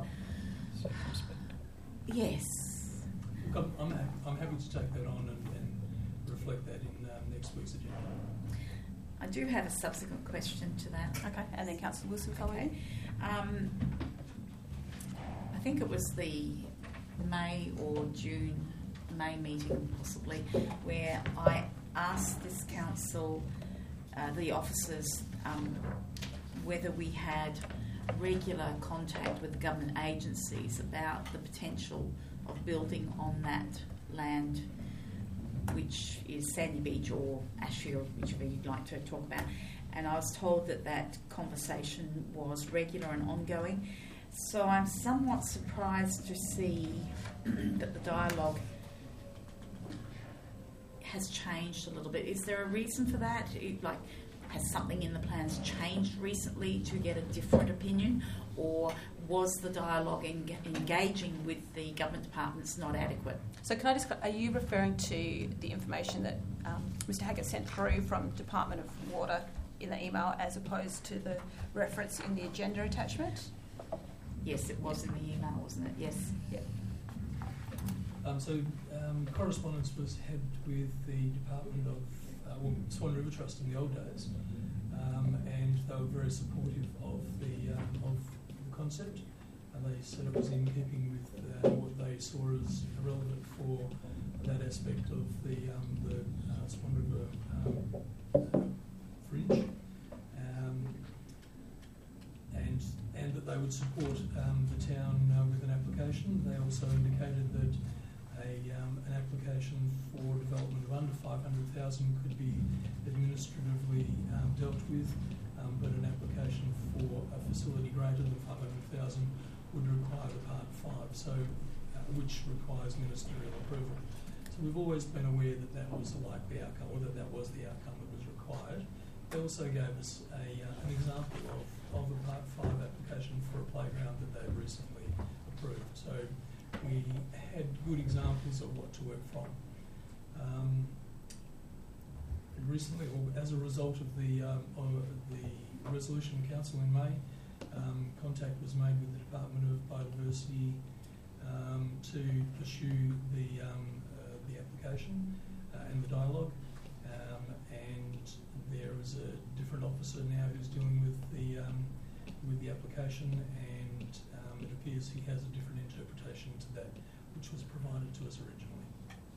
yes.
Look, I'm, I'm, happy, I'm happy to take that on and, and reflect that in um, next week's agenda.
I do have a subsequent question to that.
Okay, and then Councillor Wilson following.
Okay. Um, I think it was the May or June, May meeting possibly, where I asked this council, uh, the officers, um, whether we had regular contact with the government agencies about the potential of building on that land, which is Sandy Beach or Ashfield, or whichever you'd like to talk about. And I was told that that conversation was regular and ongoing. So I'm somewhat surprised to see that the dialogue has changed a little bit. Is there a reason for that? It, like, has something in the plans changed recently to get a different opinion? Or was the dialogue en- engaging with the government departments not adequate?
So can I just, are you referring to the information that um, Mr Haggett sent through from Department of Water in the email as opposed to the reference in the agenda attachment?
Yes, it was in the email, wasn't it? Yes.
Yep.
Um, so um, correspondence was had with the Department of uh, well, Swan River Trust in the old days, um, and they were very supportive of the um, of the concept, and they said it was in keeping with uh, what they saw as relevant for that aspect of the um, the uh, Swan River um, fringe, um, and and that they would support um, the town uh, with an application. They also indicated that a um, an application for development of under five hundred thousand could be administratively um, dealt with, um, but an application for a facility greater than five hundred thousand would require the Part five, so uh, which requires ministerial approval. So we've always been aware that that was the likely outcome, or that that was the outcome that was required. They also gave us a, uh, an example of, of a Part five application for a playground that they recently approved. So we had good examples of what to work from. Um, recently, or as a result of the um, of the resolution council in May, um, contact was made with the Department of Biodiversity um, to pursue the um, uh, the application uh, and the dialogue. Um, and there is a different officer now who's dealing with the um, with the application, and um, it appears he has a different interpretation to that which was provided to us originally.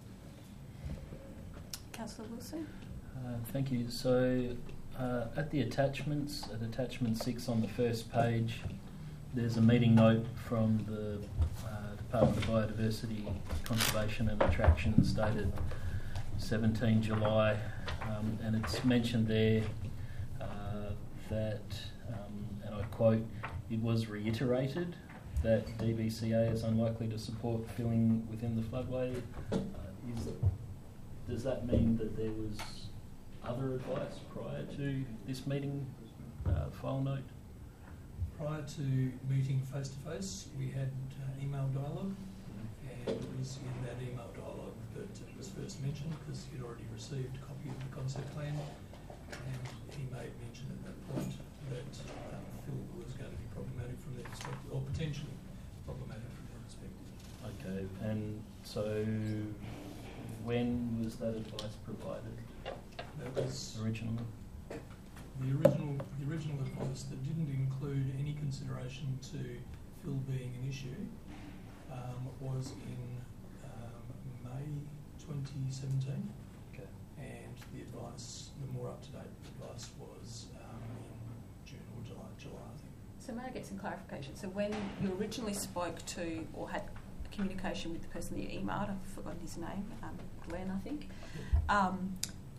Councillor Wilson?
Uh, thank you. So uh, at the attachments, at attachment six on the first page, there's a meeting note from the uh, Department of Biodiversity, Conservation and Attractions dated seventeenth July, um, and it's mentioned there uh, that, um, and I quote, it was reiterated that D B C A is unlikely to support filling within the floodway. Uh, is, does that mean that there was other advice prior to this meeting uh, file note?
Prior to meeting face to face, we had uh, email dialogue, and it was in that email dialogue that it was first mentioned, because he'd already received a copy of the concept plan, and he made mention at that point that um, Phil was going to be problematic from their perspective, or potentially problematic from their perspective.
Okay, and so when was that advice provided?
That was
originally?
the original the original advice that didn't include any consideration to fill being an issue um, was in um, May twenty seventeen.
Okay.
And the advice, the more up-to-date advice was um, in June or July, July, I think.
So may I get some clarification? So when you originally spoke to or had communication with the person that you emailed, I've forgotten his name, um, Glenn, I think, um,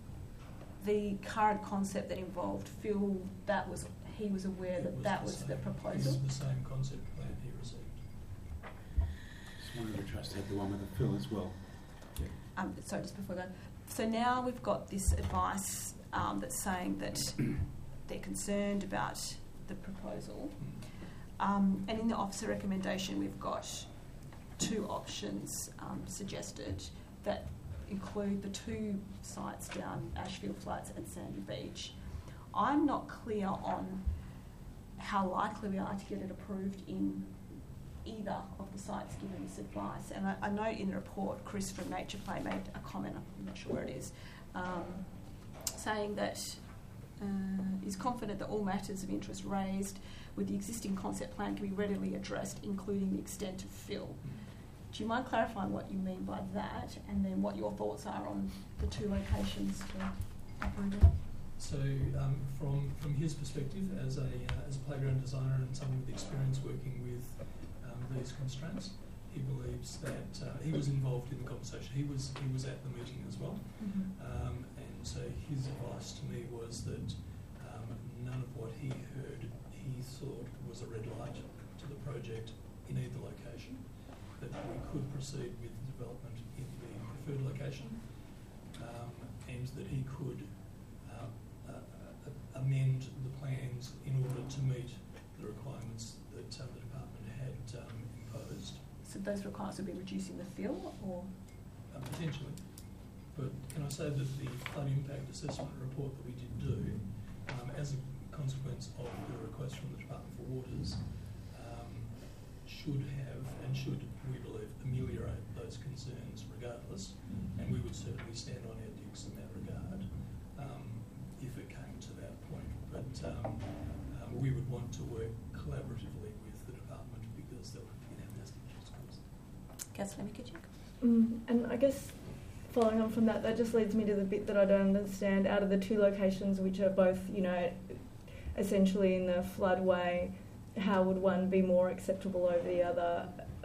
the current concept that involved Phil, that was he was aware
It
that
was
that
the
was
same-
the
It
proposal.
was the same concept plan he received.
Just one of the trusts had the one with the fill as well.
Um, so just before that, so now we've got this advice um, that's saying that they're concerned about the proposal, um, and in the officer recommendation we've got two options um, suggested that include the two sites down Ashfield Flats and Sandy Beach. I'm not clear on how likely we are to get it approved in either of the sites given this advice. And I, I know in the report, Chris from Nature Play made a comment, I'm not sure where it is, um, saying that uh, is confident that all matters of interest raised with the existing concept plan can be readily addressed, including the extent of fill. Do you mind clarifying what you mean by that, and then what your thoughts are on the two locations for approval?
So, um, from from his perspective, as a uh, as a playground designer and someone with experience working with um, these constraints, he believes that uh, he was involved in the conversation. He was he was at the meeting as well,
Mm-hmm.
um, and so his advice to me was that um, none of what he heard he thought was a red light to the project in either location. That we could proceed with the development in the preferred location, um, and that he could uh, uh, uh, amend the plans in order to meet the requirements that uh, the department had um, imposed.
So those requirements would be reducing the fill, or?
Uh, potentially. But can I say that the flood impact assessment report that we did do, um, as a consequence of the request from the Department for Waters, um, should have and should, we believe, ameliorate those concerns regardless, and we would certainly stand on our dicks in that regard um, if it came to that point. But um, um, we would want to work collaboratively with the department because that would be an amnesty caused.
Councillor Mikitchuk?
Mm, and I guess following on from that, that just leads me to the bit that I don't understand. Out of the two locations, which are both, you know, essentially in the floodway, how would one be more acceptable over the other?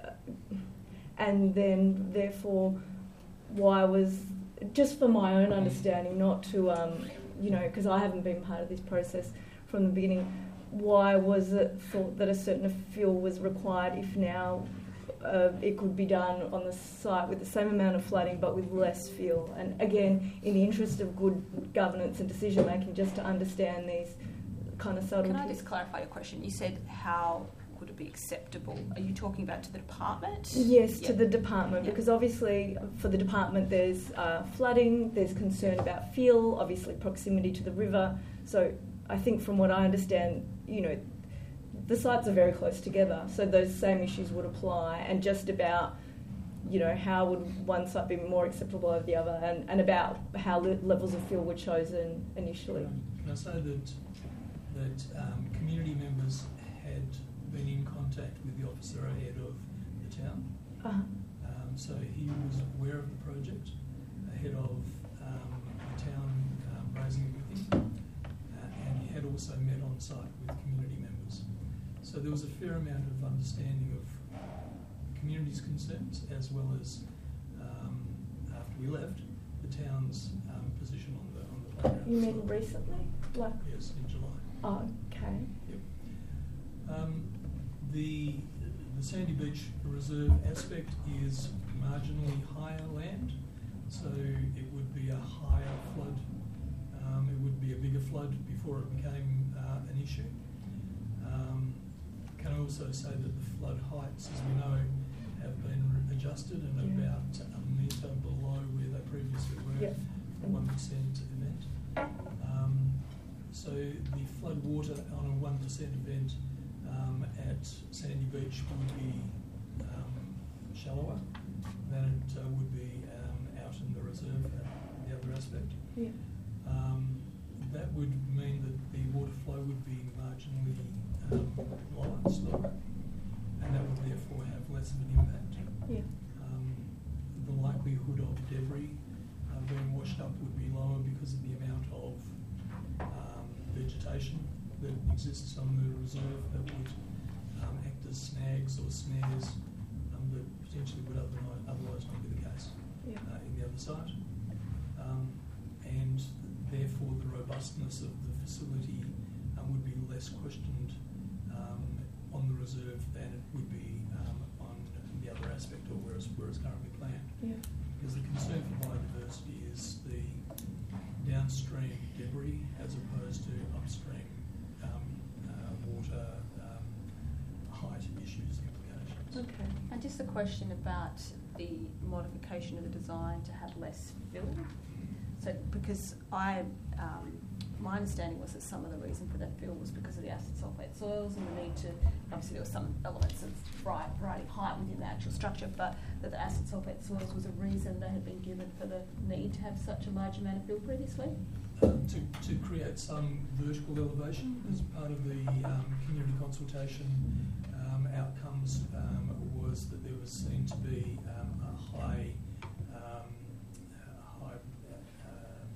And then, therefore, why was, just for my own understanding, not to, um, you know, because I haven't been part of this process from the beginning, why was it thought that a certain fill was required if now uh, it could be done on the site with the same amount of flooding but with less fill? And again, in the interest of good governance and decision making, just to understand these kind of subtleties.
Can I just clarify your question? You said how would it be acceptable? Are you talking about to the department?
Yes,
Yep.
to the department,
Yep.
because obviously for the department there's uh, flooding, there's concern about fill, obviously proximity to the river. So I think from what I understand, you know, the sites are very close together, so those same issues would apply, and just about, you know, how would one site be more acceptable over the other, and, and about how le- levels of fill were chosen initially.
Can I say that that um, community members had been in contact with the officer ahead of the town.
Uh-huh.
Um, so he was aware of the project ahead of um, the town um, raising it with him, uh, and he had also met on site with community members. So there was a fair amount of understanding of the community's concerns, as well as um, after we left, the town's um, position on the on the playground.
You
as
mean
well.
recently? Like,
Yes, in July.
oh, okay.
Yep. Um, the the Sandy Beach Reserve aspect is marginally higher land, so it would be a higher flood. Um, it would be a bigger flood before it became uh, an issue. Um, can I also say that the flood heights, as we know, have been re- adjusted and
Yeah.
about a metre below where they previously were
Yeah.
for one percent event. Um, so the flood water on a one percent event um, at Sandy Beach would be um, shallower than it uh, would be um, out in the reserve, uh, the other aspect.
Yeah.
Um, that would mean that the water flow would be marginally um, lower, slower, and that would therefore have less of an impact.
Yeah.
Um, the likelihood of debris uh, being washed up would be lower because of the amount of um, vegetation that exists on the reserve that would um, act as snags or snares um, that potentially would otherwise, otherwise not be the case
Yeah.
uh, in the other side. Um, and therefore the robustness of the facility um, would be less questioned um, on the reserve than it would be um, on the other aspect or where it's, where it's currently planned.
Yeah.
Because the concern for biodiversity is the downstream debris as opposed to upstream um, uh, water um, height issues and implications.
Okay.
And just a question about the modification of the design to have less fill. So, because I, um, my understanding was that some of the reason for that fill was because of the acid sulfate soils and the need to, obviously there were some elements of variety of height within the actual structure, but that the acid sulfate soils was a reason that had been given for the need to have such a large amount of fill previously.
Um, to, to create some vertical elevation as part of the um, community consultation um, outcomes um, was that there was seen to be um, a high, um, a high uh,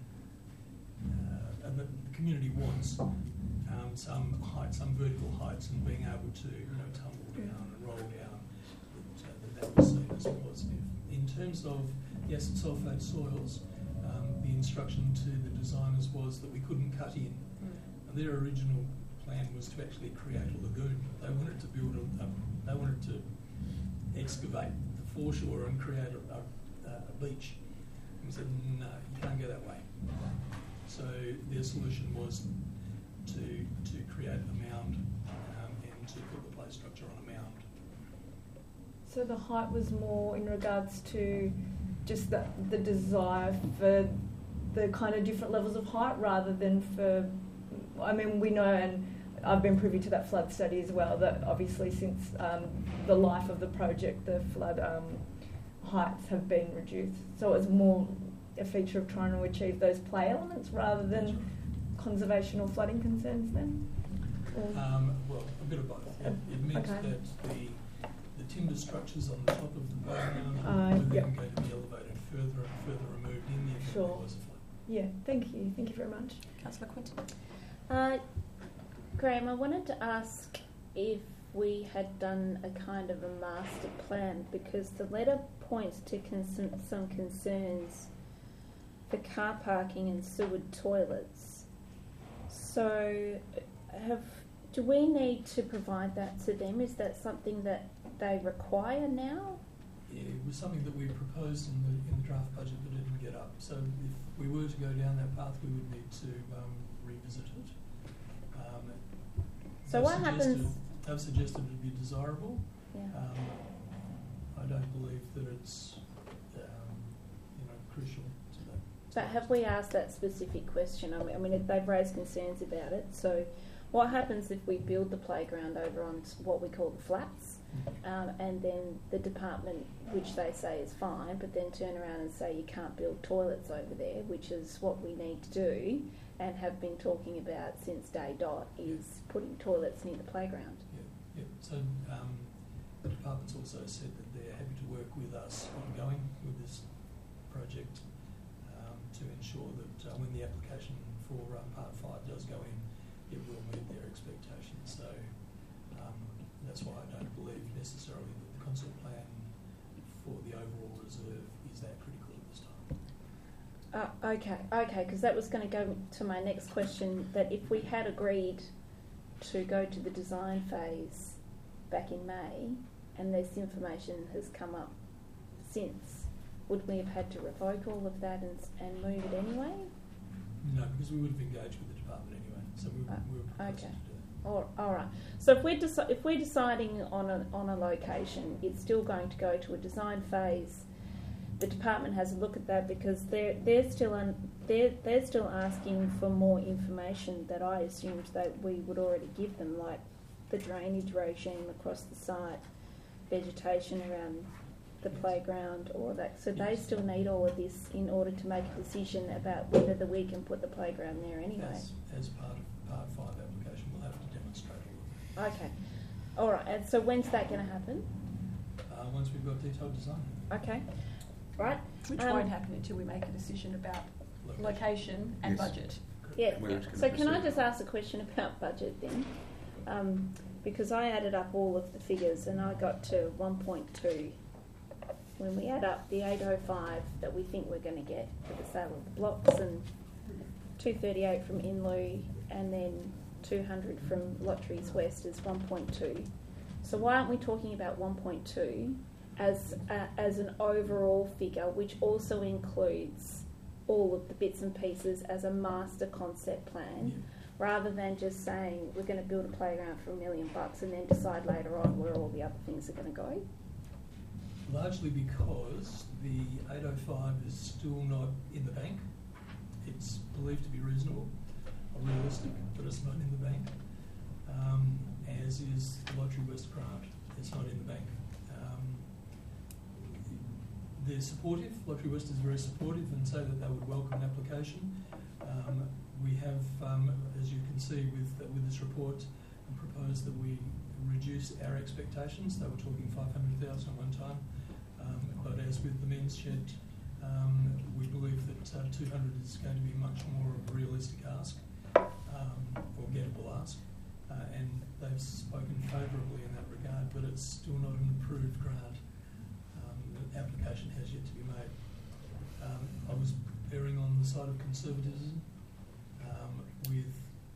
uh, and the community wants um, some height, some vertical heights, and being able to you know tumble down and roll down. That, uh, that, that was seen as positive. In terms of the acid sulfate soils, um, the instruction to the designers was that we couldn't cut in. Mm. Their original plan was to actually create a lagoon. They wanted to build a, a they wanted to excavate the foreshore and create a, a, a beach. And we said, no, you can't go that way. So their solution was to to create a mound um, and to put the play structure on a mound.
So the height was more in regards to just the, the desire for the kind of different levels of height rather than for, I mean, we know, and I've been privy to that flood study as well, that obviously since um, the life of the project, the flood um, heights have been reduced. So it's more a feature of trying to achieve those play elements rather than conservation or flooding concerns then?
Um, well, a bit of both. It, it meant
okay.
that the the timber structures on the top of the playground
Uh,
were then
yep.
going to be elevated further and further removed in the event
Sure.
there was a flood.
Yeah, thank you. Thank you very much.
Councillor Quinton.
Uh, Graham, I wanted to ask if we had done a kind of a master plan, because the letter points to con- some concerns for car parking and sewer toilets. So, have do we need to provide that to them? Is that something that they require now?
Yeah, it was something that we proposed in the in the draft budget but didn't get up. So if we were to go down that path, we would need to um, revisit it. Um,
So what happens?
They've suggested it would be desirable.
Yeah.
Um, I don't believe that it's um, you know crucial to that.
But have we asked that specific question? I mean, I mean, they've raised concerns about it. So, what happens if we build the playground over on what we call the flats, um, and then the department, which they say is fine, but then turn around and say you can't build toilets over there, which is what we need to do, and have been talking about since day dot, is putting toilets near the playground.
Yeah, yeah. So um, the department's also said that they're happy to work with us ongoing with this project um, to ensure that uh, when the application for um, Part five does go in, it will meet their expectations. So um, that's why I don't believe necessarily that the consult plan for the overall reserve is that critical at this time.
Uh, okay, okay, because that was going to go to my next question, that if we had agreed to go to the design phase back in May, and this information has come up since, would we have had to revoke all of that and, and move it anyway?
No, because we would have engaged with the department anyway, so we,
Uh,
we were proposing
okay.
to do that.
All, all right. So if we're deci- if we're deciding on a on a location, it's still going to go to a design phase. The department has a look at that because they're they're still un, they're they're still asking for more information that I assumed that we would already give them, like the drainage regime across the site, vegetation around the
Yes.
playground or that. So they
Yes.
still need all of this in order to make a decision about whether the we can put the playground there anyway.
As, as part of part five application, we'll have to demonstrate all of
Okay. All right. And so when's that going to happen?
that. Uh, once we've got detailed design.
Okay. Right.
Which
Um,
won't happen until we make a decision about
Location.
location and
Yes.
budget.
Yeah.
Where it's gonna
So can I
proceed.
just ask a question about budget then? Um, because I added up all of the figures and I got to one point two. When we add up the eight oh five that we think we're going to get for the sale of the blocks and two thirty-eight from Inloo and then two hundred from Lotteries West is one point two. So why aren't we talking about one point two as uh, as an overall figure, which also includes all of the bits and pieces as a master concept plan,
Yeah.
rather than just saying we're going to build a playground for a million bucks and then decide later on where all the other things are going to go?
Largely because the eight oh five is still not in the bank. It's believed to be reasonable or realistic, but it's not in the bank. Um, as is the Lottery West grant, it's not in the bank. Um, they're supportive. Lottery West is very supportive and say that they would welcome an application. Um, we have, um, as you can see with with this report, proposed that we reduce our expectations. They were talking five hundred thousand at one time, um, but as with the men's shed, um, we believe that uh, two hundred is going to be much more of a realistic ask, um, or gettable ask, uh, and they've spoken favourably in that regard, but it's still not an approved grant. Um, the application has yet to be made. Um, I was erring on the side of conservatism, um, with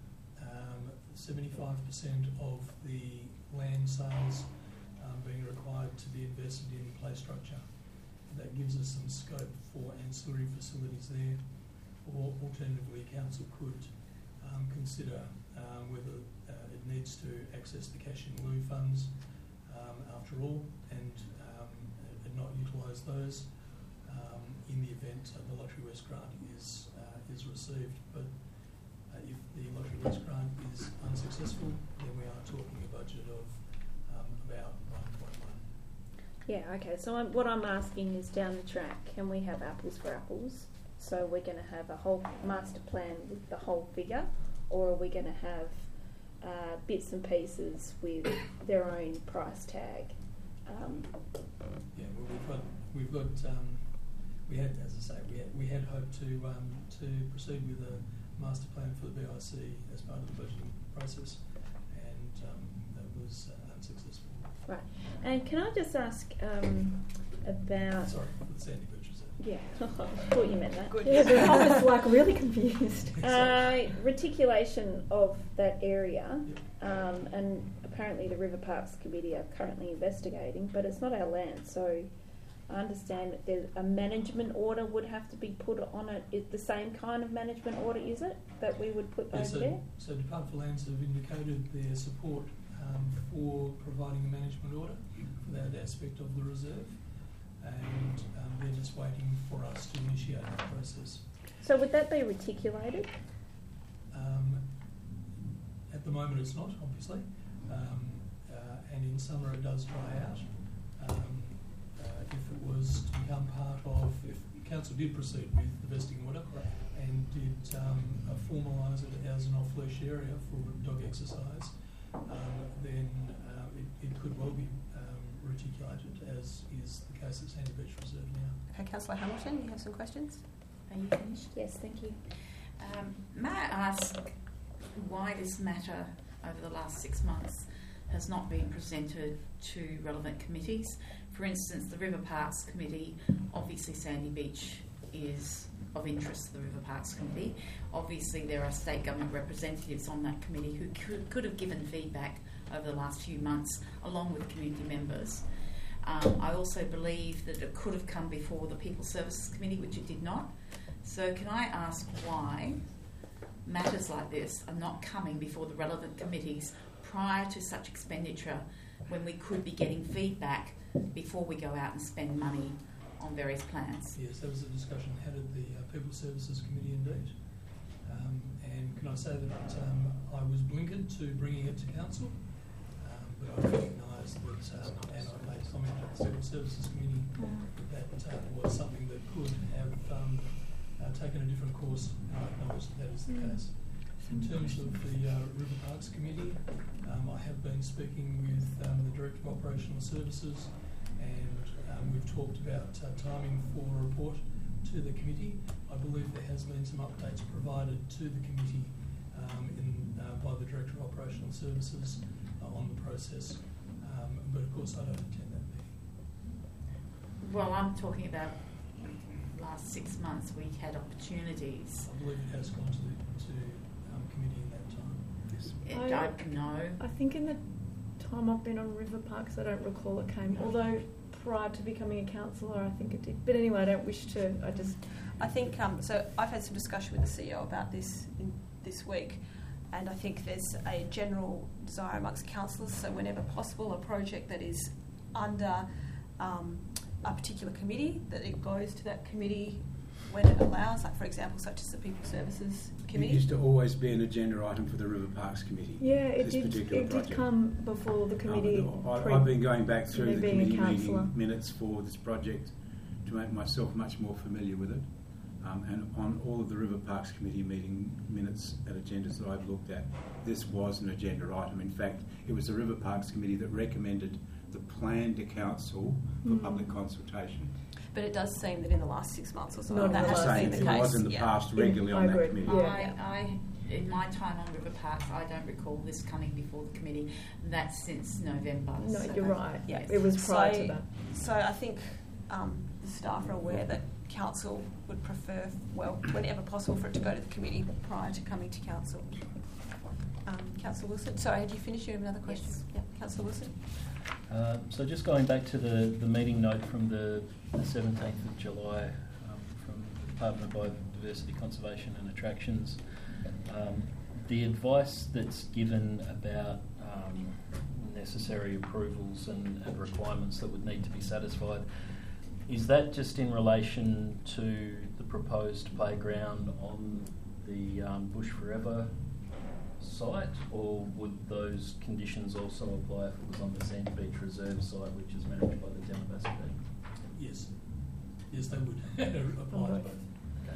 um, seventy-five percent of the land sales um, being required to be invested in play structure. That gives us some scope for ancillary facilities there, or alternatively council could um, consider um, whether uh, it needs to access the cash in lieu funds um, after all, and, um, and not utilise those um, in the event uh, the Lottery West grant is, uh, is received. But Uh, if the Lottery West grant is unsuccessful, then we are talking a budget of um, about one point one.
Yeah, okay. So I'm, what I'm asking is down the track, can we have apples for apples? So we're going to have a whole master plan with the whole figure, or are we going to have uh, bits and pieces with their own price tag? Um,
Yeah, well, we've got, we've got, um, we had, as I say, we had, we had hoped to um, to proceed with a master plan for the B I C as part of the budgeting process, and um, that was uh, unsuccessful.
right. And can I just ask um, about...
Sorry, the Sandy Beach Reserve.
Yeah, I thought you meant that.
Good.
Yeah, but I was like really confused.
Uh, reticulation of that area,
Yep.
um, and apparently the River Parks Committee are currently investigating, but it's not our land, so I understand that there's a management order would have to be put on it. Is the same kind of management order, is it, that we would put
Yeah,
over
so,
there?
so Department for Lands have indicated their support um, for providing a management order for that aspect of the reserve, and um, they're just waiting for us to initiate the process.
So would that be reticulated?
Um, at the moment it's not, obviously, um, uh, and in summer it does dry out. Um, uh, if it was to become part of, if council did proceed with the vesting order and did um, uh, formalise it as an off-leash area for dog exercise, um, then uh, it, it could well be um, reticulated, as is the case at Sandy Beach Reserve now.
Okay, Councillor Hamilton, you have some questions?
Are you finished?
Yes, thank you.
Um, may I ask why this matter over the last six months has not been presented to relevant committees? For instance, the River Parks Committee, obviously Sandy Beach is of interest to the River Parks Committee. Obviously there are state government representatives on that committee who could, could have given feedback over the last few months along with community members. Um, I also believe that it could have come before the People Services Committee, which it did not. So can I ask why matters like this are not coming before the relevant committees prior to such expenditure, when we could be getting feedback before we go out and spend money on various plans?
Yes, that was a discussion had at the uh, People Services Committee indeed. Um, and can I say that um, I was blinkered to bringing it to council, um, but I recognise advised that, uh, and I made comment at the Civil Services Committee that uh, was something that could have um, uh, taken a different course, and I acknowledge that that is the case. In terms of the uh, River Parks Committee, um, I have been speaking with um, the Director of Operational Services, and um, we've talked about uh, timing for a report to the committee. I believe there has been some updates provided to the committee um, in, uh, by the Director of Operational Services uh, on the process, um, but of course I don't attend that meeting.
Well, I'm talking about last six months we had opportunities.
I believe it has gone to the to, um, committee in that time.
Yes.
I
I-
don't know.
I think in the time I've been on River Parks, I don't recall it came. Although prior to becoming a councillor, I think it did. But anyway, I don't wish to. I just.
I think, um, so I've had some discussion with the C E O about this in, this week, and I think there's a general desire amongst councillors, so whenever possible, a project that is under um, a particular committee, that it goes to that committee when it allows, like for example, such as the People Services
It
Committee.
used to always be an agenda item for the River Parks Committee.
Yeah, it
this
did.
particular
It
project.
did come before the committee.
Um, I,
pre-
I've been going back through
me
the
being a
committee
councillor.
meeting minutes for this project to make myself much more familiar with it. Um, and on all of the River Parks Committee meeting minutes and agendas that I've looked at, this was an agenda item. In fact, it was the River Parks Committee that recommended the plan to council for
Mm.
public consultation.
But it does seem that in the last six months or so,
Not in
that
the
has
last
been
Saying
the
it
case.
was in the
yeah.
past
Yeah,
regularly
I
on that
agree.
committee.
Yeah.
I, I, in my time on River Parks, I don't recall this coming before the committee. That's since November.
No,
so
you're right.
Yeah.
It was prior
so,
to that.
So I think um, the staff are aware that council would prefer, well, whenever possible, for it to go to the committee prior to coming to council. Um, Councillor Wilson, sorry, had you finished? You have another question?
Yes.
Yeah, Councillor Wilson.
Uh, so just going back to the, the meeting note from the, the seventeenth of July um, from the Department of Biodiversity Conservation and Attractions, um, the advice that's given about um, necessary approvals and, and requirements that would need to be satisfied, is that just in relation to the proposed playground on the um, Bush Forever site, or would those conditions also apply if it was on the Sandy Beach Reserve site, which is managed by the Demabassa Dam?
Yes. Yes, they would apply to both.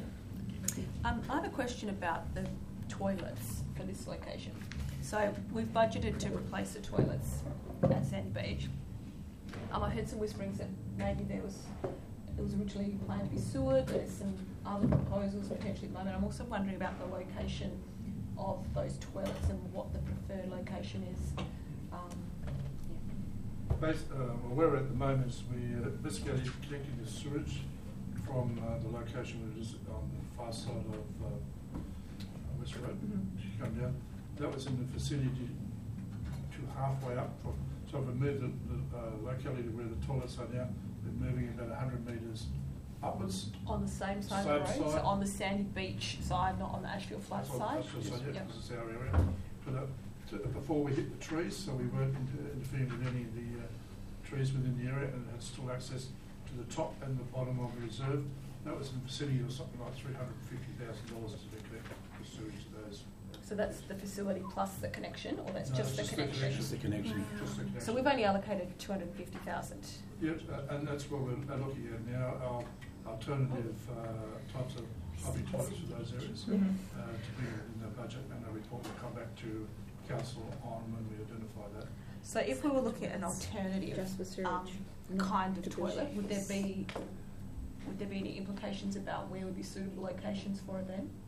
Um, I have a question about the toilets for this location. So we've budgeted to replace the toilets at Sandy Beach. Um, I heard some whisperings that maybe there was, it was originally planned to be sewered. There's some other proposals potentially at the moment. I'm also wondering about the location of those toilets and what the preferred location is. Um, yeah.
Based, uh, well, where we're at the moment is we uh, investigated connecting the sewage from uh, the location where it is on the far side of uh, West Road.
Mhm.
You come down. That was in the vicinity to halfway up. From, so we've moved the, the uh, locality where the toilets are now. We're moving about one hundred metres upwards.
On the same side
Same
of the road,
side.
so on the Sandy Beach side, not on the Ashfield Flats
That's
side.
what- that's what I said, yeah,
Yep.
this is our area. But uh, to, before we hit the trees, so we weren't inter- interfering with any of the uh, trees within the area, and had still access to the top and the bottom of the reserve. That was in the vicinity of something like three hundred fifty thousand dollars to be connected for sewage to those.
So that's the facility plus the connection, or that's
No,
just the
it's just the
connection?
connection.
Just the connection.
Just the connection.
So we've only allocated two hundred fifty thousand.
Yeah, uh, and that's what we're uh, looking at now, our alternative uh, types of public toilets for those areas
Mhm.
uh, to be in the budget, and the report will come back to council on when we identify that.
So if we were looking at an alternative
Just for sewage,
um,
not
kind of
to bush.
toilet, would there be would there be any implications about where would be suitable locations for it then?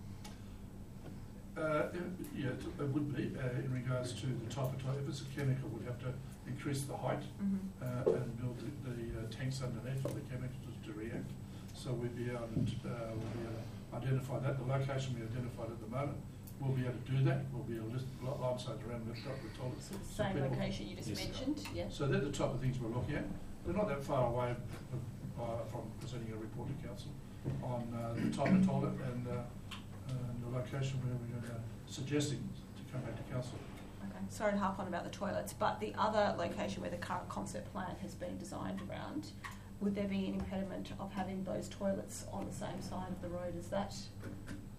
Uh, it- yeah, it it would be uh, in regards to the type of toilet. If it's a chemical, we'd have to increase the height
Mm-hmm.
uh, and build the, the uh, tanks underneath for the chemicals to react. So we'd be able to, uh, we'll be able to identify that. The location we identified at the moment, we'll be able to do that. We'll be able to list limestones around the top of the toilets.
So the
So
same
people-
location you just
Yes.
mentioned, yeah.
So they're the type of things we're looking at. They're not that far away uh, from presenting a report to council on uh, the type of toilet and, uh, and the location where we're going to suggesting to come back to council.
Okay. Sorry to harp on about the toilets, but the other location where the current concept plan has been designed around, would there be an impediment of having those toilets on the same side of the road as that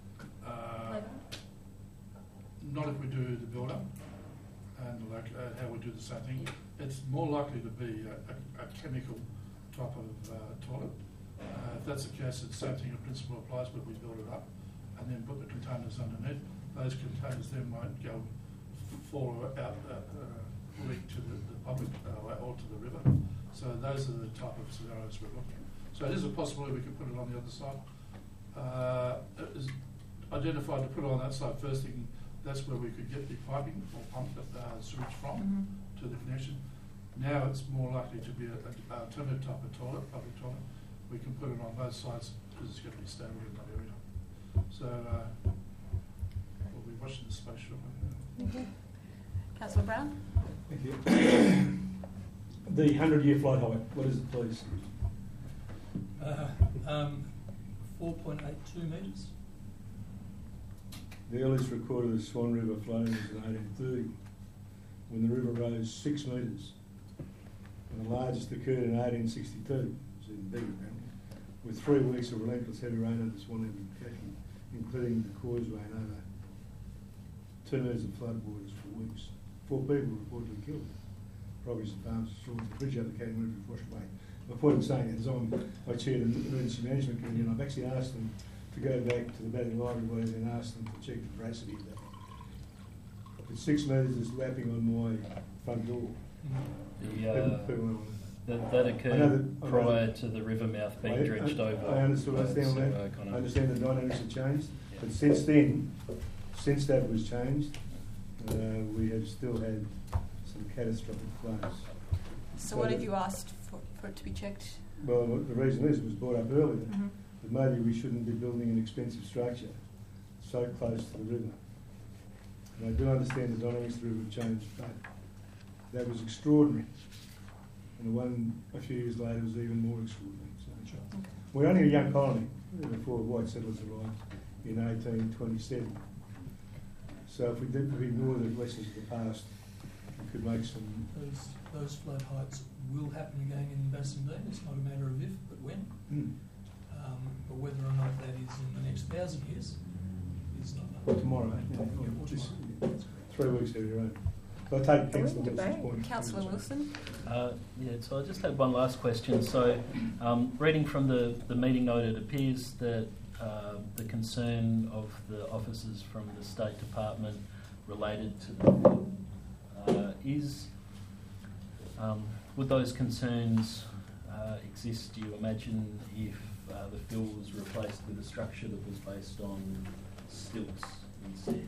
Uh,
playground?
not if we do the build-up and the loc- uh, how we probably do the same thing. It's more likely to be a, a, a chemical type of uh, toilet. Uh, if that's the case, it's the same thing in principle applies, but we build it up and then put the containers underneath. Those containers then won't go fall out, uh, uh, leak to the, the public uh, or to the river. So those are the type of scenarios we're looking at. So it is a possibility we could put it on the other side. Uh, it is identified to put it on that side first thing. That's where we could get the piping or pump the uh, sewage from
Mm-hmm.
to the connection. Now it's more likely to be a, a alternative type of toilet, public toilet. We can put it on both sides because it's going to be stable in that area. So uh, we'll be watching the space shop.
Okay. Councillor Brown?
Thank you. The hundred-year flood height, what is it, please?
Uh, um, four point eight two metres.
The earliest recorded Swan River flooding was in eighteen thirty, when the river rose six metres. And the largest occurred in eighteen sixty-two, it was even bigger apparently, with three weeks of relentless heavy rain over the Swan River, including the causeway and over two metres of flood waters for weeks. Four people were reportedly killed. Properties and farms destroyed, the bridge over the Canning River was washed away. My point in saying it is I'm, I chair the Emergency Management Committee and I've actually asked them to go back to the Batting Library where and ask them to check the veracity of that. But six metres is lapping on my front door.
The, uh,
People- people don't-
that, that
I know
occurred
that- I know
prior
that-
to the river mouth being
I-
dredged
I,
over.
I understood, I
by
understand
the
that.
sewer kind of-
I understand the dynamics have changed,
Yeah.
but since then, since that was changed, uh, we have still had some catastrophic floods.
So what have you asked for, for it to be checked?
Well, what the reason is, it was brought up earlier,
Mm-hmm.
that maybe we shouldn't be building an expensive structure so close to the river. And I do understand the dynamics of the river have changed, but that was extraordinary. And the one a few years later was even more extraordinary. So
Okay.
we're only a young colony before white settlers arrived in eighteen twenty-seven. So if we did we ignore the lessons of the past, we could make some.
Those, those flood heights will happen again in Bassendean. It's not a matter of if, but when.
Mm.
Um, but whether or not that is in the next thousand years is not known.
Or tomorrow, yeah,
Yeah,
or
or
just
tomorrow.
three weeks of your own. So I take Councillor
debate.
Wilson's point.
Councillor Wilson?
Uh, yeah, so I just had one last question. So, um, reading from the, the meeting note, it appears that uh, the concern of the officers from the State Department related to the fill uh, is, um, would those concerns uh, exist, do you imagine, if uh, the fill was replaced with a structure that was based on stilts instead?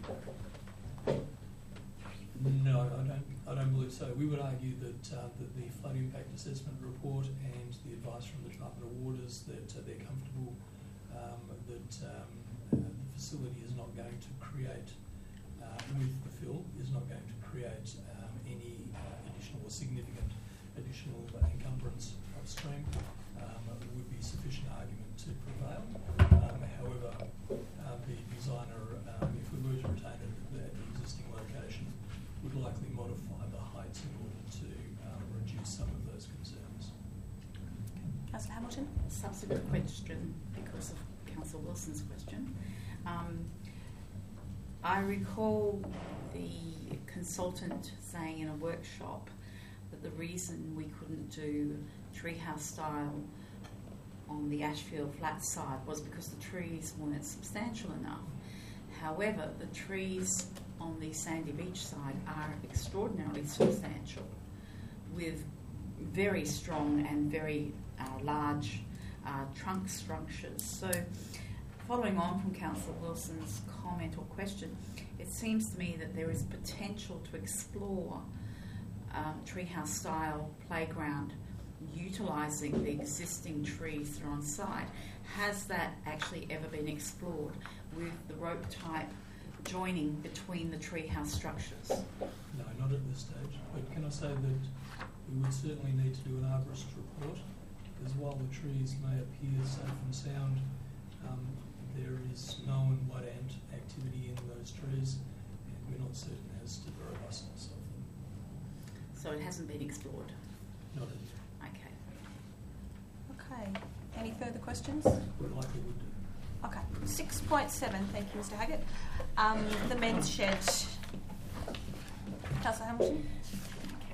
No, I don't. I don't believe so. We would argue that uh, that the flood impact assessment report and the advice from the Department of Waters that uh, they're comfortable um, that um, uh, the facility is not going to create uh, with the fill is not going to create um, any uh, additional or significant additional encumbrance upstream. Um, would be sufficient argument to prevail. Um, however, uh, the designer, um, if we were to retain it at the existing location, would likely modify the heights in order to um, reduce some of those concerns.
Councillor Hamilton?
Subsequent question because of Councillor Wilson's question. Um, I recall the consultant saying in a workshop that the reason we couldn't do treehouse style on the Ashfield flat side was because the trees weren't substantial enough. However, the trees on the Sandy Beach side are extraordinarily substantial with very strong and very uh, large uh, trunk structures. So following on from Councillor Wilson's comment or question, it seems to me that there is potential to explore um, treehouse style playground utilising the existing trees that are on site. Has that actually ever been explored with the rope type joining between the treehouse structures?
No, not at this stage. But can I say that we would certainly need to do an arborist report, because while the trees may appear safe and sound, um, there is known white ant activity in those trees, and we're not certain as to the robustness of them.
So it hasn't been explored?
Not at
Okay.
Okay. Any further questions?
likely would do.
Okay. six point seven, thank you, Mister Haggett. Um, the men's shed. Councillor Hamilton?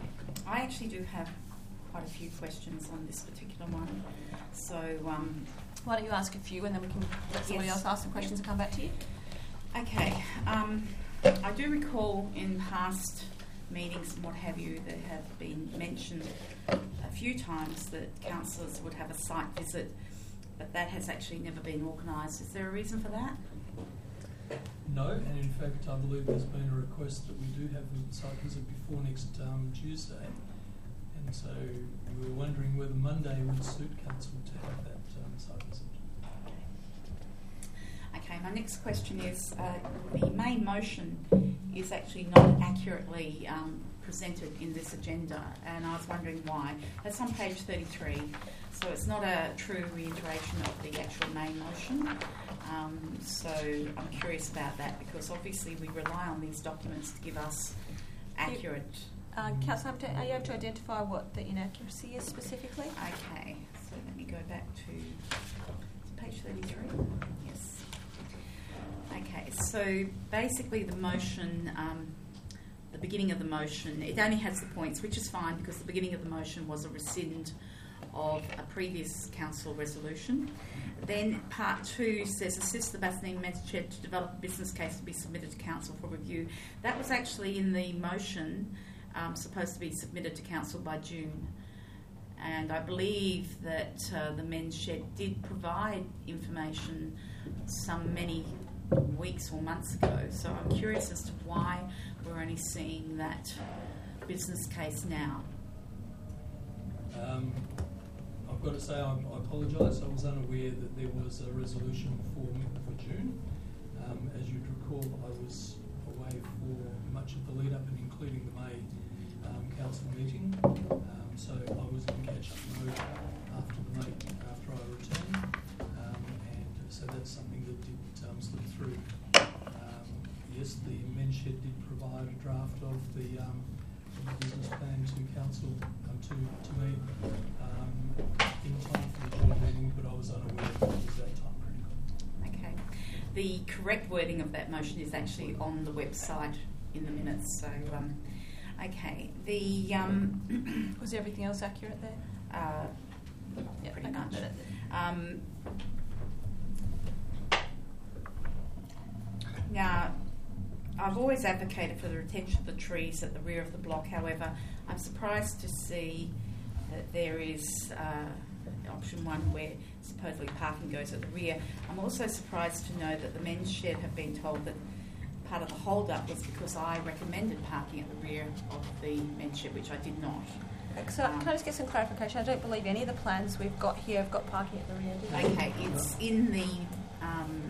I actually do have quite a few questions on this particular one. So, um,
why don't you ask a few and then we can let somebody
yes.
else ask some questions and come back to you?
Okay. Um, I do recall in past meetings and what have you, there have been mentioned a few times that councillors would have a site visit, but that has actually never been organised. Is there a reason for that?
No, and in fact I believe there's been a request that we do have a site visit before next um, Tuesday, and so we were wondering whether Monday would suit council to have that um, site visit.
Okay, my next question is, uh, the main motion is actually not accurately um, presented in this agenda, and I was wondering why. That's on page thirty-three, so it's not a true reiteration of the actual main motion. Um, so I'm curious about that, because obviously we rely on these documents to give us accurate...
Uh, Councillor Humphrey, are you able to identify what the inaccuracy is specifically?
Okay, so let me go back to page thirty-three. Yes. Okay, so basically the motion, um, the beginning of the motion, it only has the points, which is fine because the beginning of the motion was a rescind of a previous council resolution. Then part two says assist the Bassendean Men's Shed to develop a business case to be submitted to council for review. That was actually in the motion um, supposed to be submitted to council by June. And I believe that uh, the Men's Shed did provide information some many weeks or months ago. So I'm curious as to why we're only seeing that business case now.
Um, I've got to say I, I apologise. I was unaware that there was a resolution for, for June. Um, as you'd recall, I was away for much of the lead up and including the May um, council meeting. Um, so I was in catch-up mode after the May, after I returned. Um, and so that's something that did um, slip through. Um, yes, the Men's Shed did provide a draft of the um, business plan to council, um, to, to me, um, in time for the June meeting, but I was unaware that it was that time critical.
Okay. The correct wording of that motion is actually on the website in the minutes. So, um, okay. The um,
was everything else accurate there?
Uh,
yeah,
pretty
okay.
much. Um, now. I've always advocated for the retention of the trees at the rear of the block. However, I'm surprised to see that there is uh, option one where supposedly parking goes at the rear. I'm also surprised to know that the Men's Shed have been told that part of the hold-up was because I recommended parking at the rear of the Men's Shed, which I did not.
So um, can I just get some clarification? I don't believe any of the plans we've got here have got parking at the rear, do they?
Okay, it's in the... Um,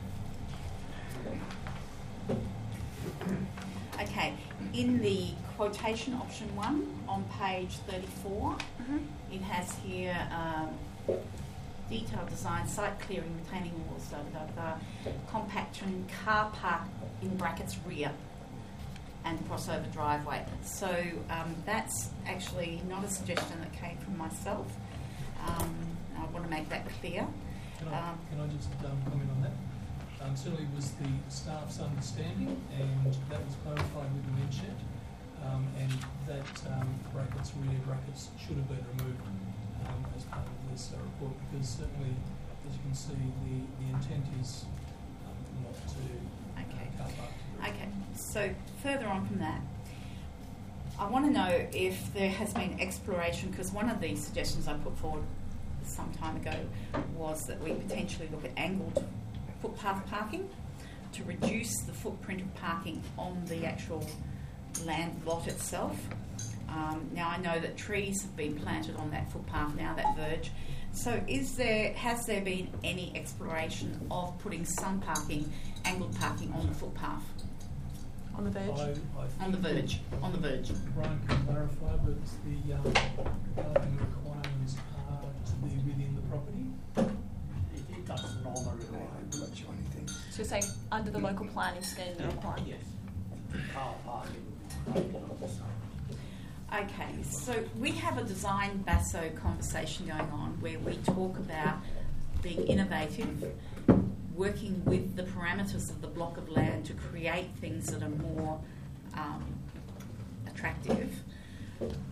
Okay, in the quotation option one on page thirty-four,
mm-hmm.
it has here um, detailed design, site clearing, retaining walls, da da da, compaction, car park in brackets rear, and crossover driveway. So um, that's actually not a suggestion that came from myself. Um, I want to make that clear.
Can I,
um,
can I just um, comment on that? Um, certainly was the staff's understanding, and that was clarified with the Men's Shed, um, and that um, brackets, rear brackets, should have been removed um, as part of this uh, report, because certainly, as you can see, the, the intent is um, not to
okay.
uh, car park.
Okay, so further on from that, I want to know if there has been exploration, because one of the suggestions I put forward some time ago was that we potentially look at angled footpath parking to reduce the footprint of parking on the actual land lot itself. Um, now I know that trees have been planted on that footpath now, that verge. So is there, has there been any exploration of putting some parking, angled parking on the footpath?
On the verge?
I, I
on the verge, on the verge.
Brian can clarify, but the um, parking requirements are to be within the property.
It, it doesn't normally require anything.
So you're saying under the local plan instead of requiring?
Yes. Car parking would be on the side.
Okay, so we have a design basso conversation going on where we talk about being innovative, working with the parameters of the block of land to create things that are more um, attractive.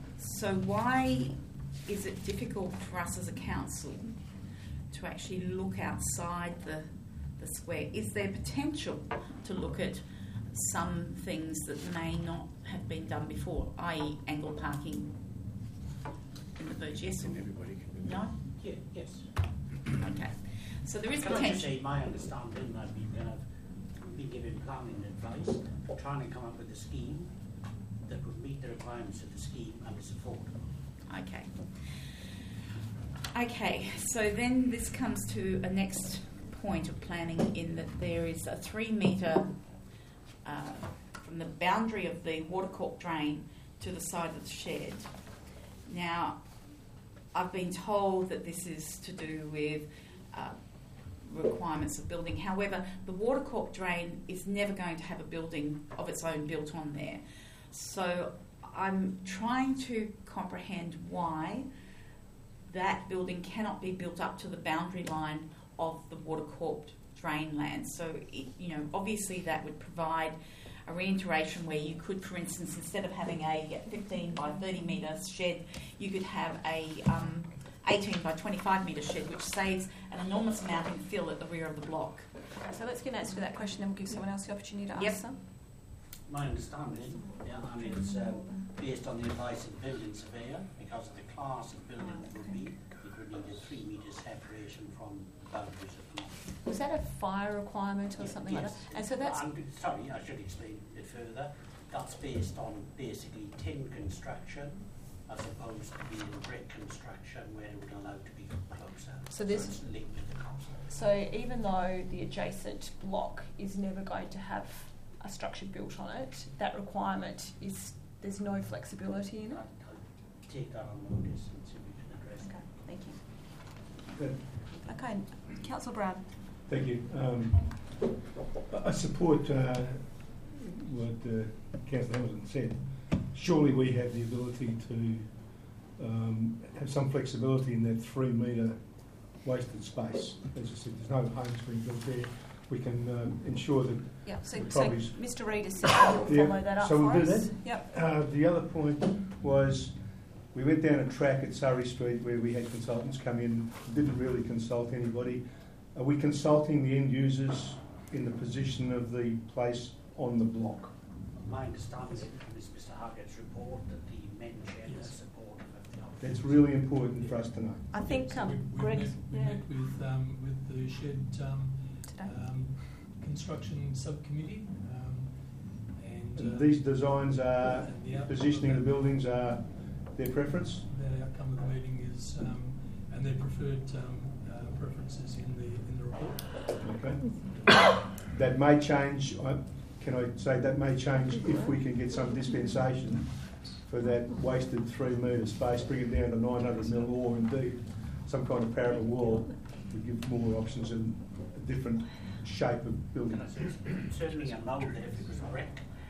So why is it difficult for us as a council to actually look outside the, the square? Is there potential to look at some things that may not have been done before, that is angle parking in the beach? Yes?
Everybody can do
No?
Yeah, yes.
Okay. So there is
Can I just
potential.
say my understanding that we've kind of been given planning advice, trying to come up with a scheme that would meet the requirements of the scheme and is affordable.
Okay. Okay, so then this comes to a next point of planning in that there is a three metre uh, from the boundary of the watercourt drain to the side of the shed. Now, I've been told that this is to do with uh, requirements of building. However, the watercourt drain is never going to have a building of its own built on there. So I'm trying to comprehend why that building cannot be built up to the boundary line of the watercourt drain land. So, it, you know, obviously that would provide a reiteration where you could, for instance, instead of having a fifteen by thirty metre shed, you could have a um, eighteen by twenty-five metre shed, which saves an enormous amount in fill at the rear of the block.
So let's get an answer to that question, then we'll give someone else the opportunity to
Yep.
answer.
My understanding, yeah, I mean, it's um, based on the advice of the building surveyor, because of the class of building it would be, it would need a three metre separation from the boundaries of the lot.
Was that a fire requirement or
Yeah,
something
yes.
like that? And so that's
I'm good- sorry, I should explain it further. That's based on basically tin construction as opposed to being brick construction where it would allow to be closer.
So this-
it's linked with the council.
so even though the adjacent block is never going to have a structure built on it, that requirement is there's no flexibility in it.
I'll, I'll take that on notice and see if we can address
Okay, thank you.
Good.
Okay, Councillor Brown.
Thank you. Um, I I support uh, what uh, Councillor Hamilton said. Surely we have the ability to um, have some flexibility in that three metre wasted space. As I said, there's no homes being built there. We can um, ensure that
Yeah, so,
the
so
properties-
Mister Reid has said he'll
Yeah,
follow that up
so
for
we'll do
us.
that.
Yep.
Uh, the other point was we went down a track at Surrey Street where we had consultants come in, didn't really consult anybody. Are we consulting the end users in the position of the place on the block?
My understanding is Mister Hargett's report that the men shed
Yes.
is supportive of the option.
That's really important for us to know.
I think
So
um,
we, we
Greg.
met, we
yeah,
met with um, with the shed um,
today.
um, construction subcommittee, um, and,
And
uh,
these designs are,
and the outcome
positioning of
of
the
that-
buildings are their preference?
That outcome of the meeting is, um, and their preferred um, uh, preferences in the in the report.
Okay. That may change, I- can I say that may change if we can get some dispensation for that wasted three metre space, bring it down to nine hundred mil, or indeed some kind of parallel wall to give more options and a different shape of building.
Can I say, certainly I know that if it was brick,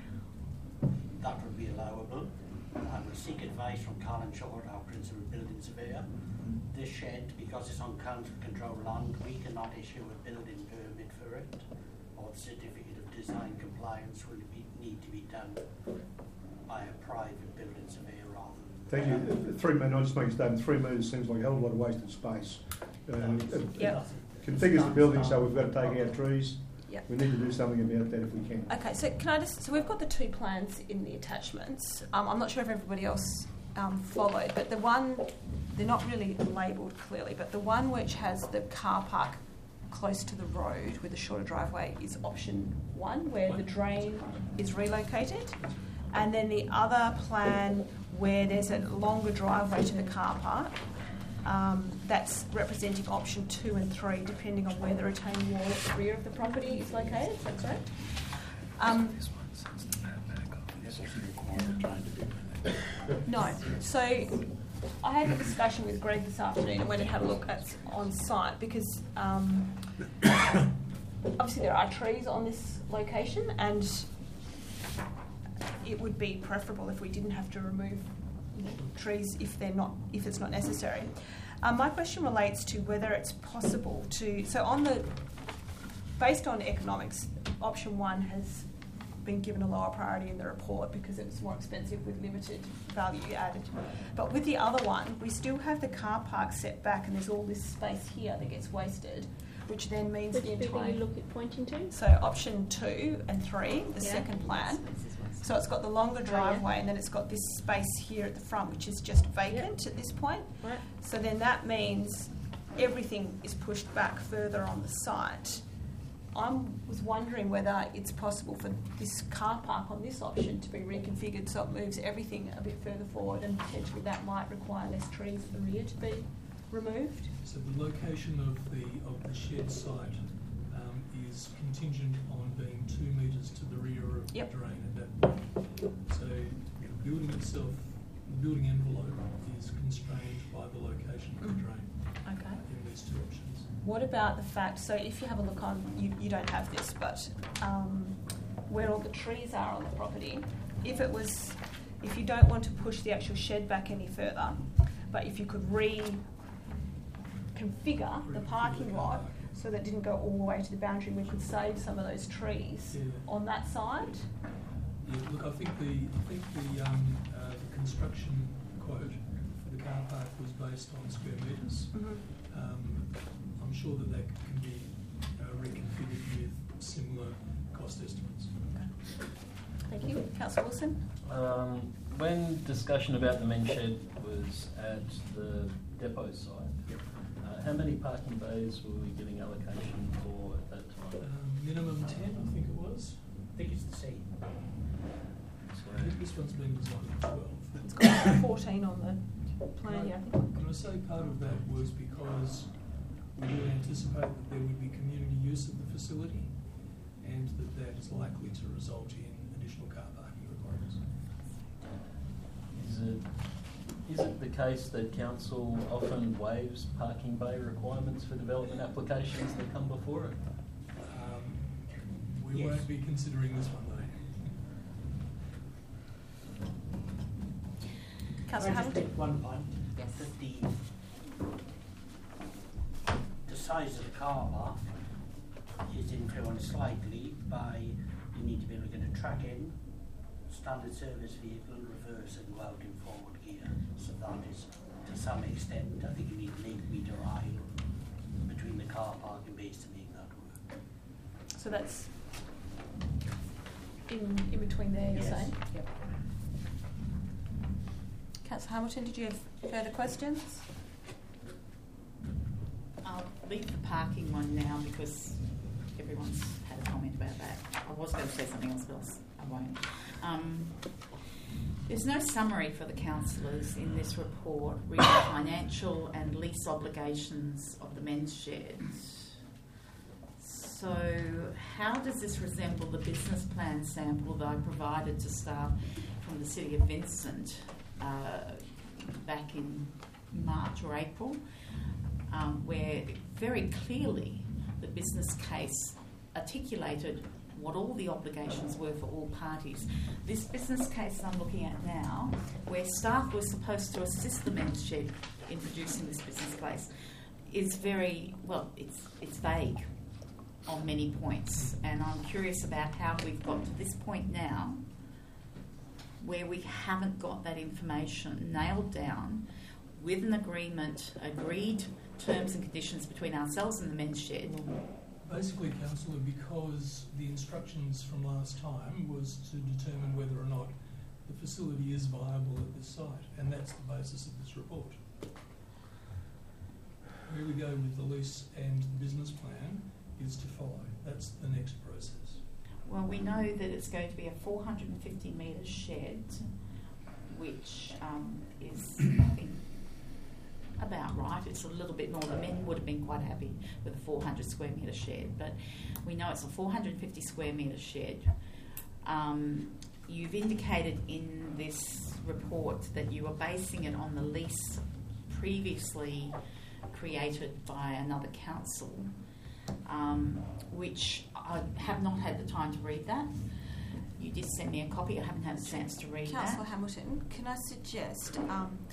that would be allowable. I will seek advice from Colin Short, our principal building surveyor. This shed, because it's on council control land, we cannot issue a building permit for it, or the certificate of design compliance will be, need to be done by a private building surveyor rather than.
Thank you. Uh, Three metres, I just make a statement, three metres seems like a hell of a lot of wasted space. Um, it
Yep.
configures the building, so we've got to take out trees.
Yep.
We need to do something about that if we can.
Okay, so can I just, so we've got the two plans in the attachments. Um, I'm not sure if everybody else um, followed, but the one, they're not really labelled clearly, but the one which has the car park close to the road with a shorter driveway is option one, where the drain is relocated. And then the other plan where there's a longer driveway to the car park, um, that's representing option two and three, depending on where the retaining wall at the rear of the property is located. Is that correct? Um, no. So I had a discussion with Greg this afternoon and went and had a look at on site because um, obviously there are trees on this location, and it would be preferable if we didn't have to remove trees if they're not if it's not necessary. Um, my question relates to whether it's possible to so on the based on economics, option one has been given a lower priority in the report because it was more expensive with limited value added. But with the other one, we still have the car park set back and there's all this space here that gets wasted, which then means
Which
the
bit are
entire...
you look at pointing to?
So option two and three, the
Yeah.
second plan.
Spaces
So it's got the longer
Oh, yeah.
driveway and then it's got this space here at the front which is just vacant at this point.
Right.
So then that means everything is pushed back further on the site. I was wondering whether it's possible for this car park on this option to be reconfigured so it moves everything a bit further forward, and potentially that might require less trees at the rear to be removed.
So the location of the of the shed site um, is contingent on being two metres to the rear of
Yep.
the drain at that point. So the building itself, the building envelope is constrained by the location of the drain
Okay.
in these two options.
What about the fact, so if you have a look on, you, you don't have this, but um, where all the trees are on the property, if it was, if you don't want to push the actual shed back any further, but if you could reconfigure the parking lot so that it didn't go all the way to the boundary, we could save some of those trees
Yeah.
on that side.
Yeah, look, I think the I think the um, uh, the construction quote for the car park was based on square metres.
Mm-hmm.
Um, I'm sure that that can be uh, reconfigured with similar cost estimates.
Thank you. Councillor Wilson?
Um, when discussion about the men's shed was at the depot site, uh, how many parking bays were we giving allocation for at that time?
Um, minimum ten, I think it was.
I think it's the same.
I think this one's been designed at twelve.
It's got fourteen on the plan, yeah, I think.
Can I say part of that was because we do anticipate that there would be community use of the facility, and that that is likely to result in additional car parking requirements.
Is it is it the case that council often waives parking bay requirements for development applications that come before it?
Um, we
Yes.
won't be considering this one though.
Councillor
Can I just
Hamilton?
make one point?
Yes.
That the, the size of the car park is influenced slightly by you need to be able to get a track in, standard service vehicle, reverse and go out in forward gear. So that is, to some extent, I think you need an eight metre aisle between the car park and base to make that work.
So that's in, in between there, you're
Yes.
saying?
Yep.
Councillor Hamilton, did you have further questions?
I'll leave the parking one now because everyone's had a comment about that. I was going to say something else, but I won't. Um, there's no summary for the councillors in this report with the financial and lease obligations of the men's shed. So how does this resemble the business plan sample that I provided to staff from the City of Vincent uh, back in March or April, um, where very clearly the business case articulated what all the obligations were for all parties. This business case I'm looking at now, where staff were supposed to assist the men's shed in producing this business case, is very, well, it's it's vague on many points, and I'm curious about how we've got to this point now where we haven't got that information nailed down with an agreement, agreed terms and conditions between ourselves and the men's shed.
Basically, Councillor, because the instructions from last time was to determine whether or not the facility is viable at this site, and that's the basis of this report. Where we go with the lease and the business plan is to follow. That's the next process.
Well, we know that it's going to be a four hundred fifty metre shed, which um, is, I think, about right. It's a little bit more. The men would have been quite happy with a four hundred square metre shed, but we know it's a four hundred fifty square metre shed. Um, you've indicated in this report that you are basing it on the lease previously created by another council, um, which I have not had the time to read that. You did send me a copy. I haven't had a chance to read
Councillor
that.
Hamilton, can I suggest um,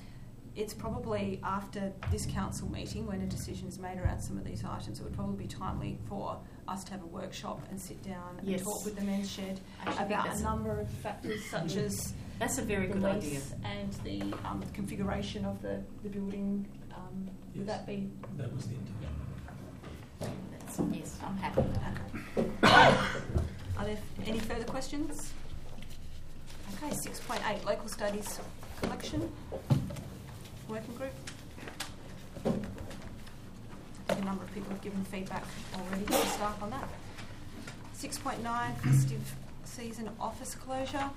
it's probably after this council meeting when a decision is made around some of these items, it would probably be timely for us to have a workshop and sit down and
Yes.
talk with the men's shed
I think
about
that's
a
a-
number of factors such as
That's a very
the
good idea.
lease and the um, configuration of the, the building. Um, would
Yes.
that be?
That was the intent.
That's, yes, I'm happy with that.
Are there any further questions? Okay, six point eight, local studies collection working group. I think a number of people have given feedback already to the staff on that. six point nine, festive season office closure.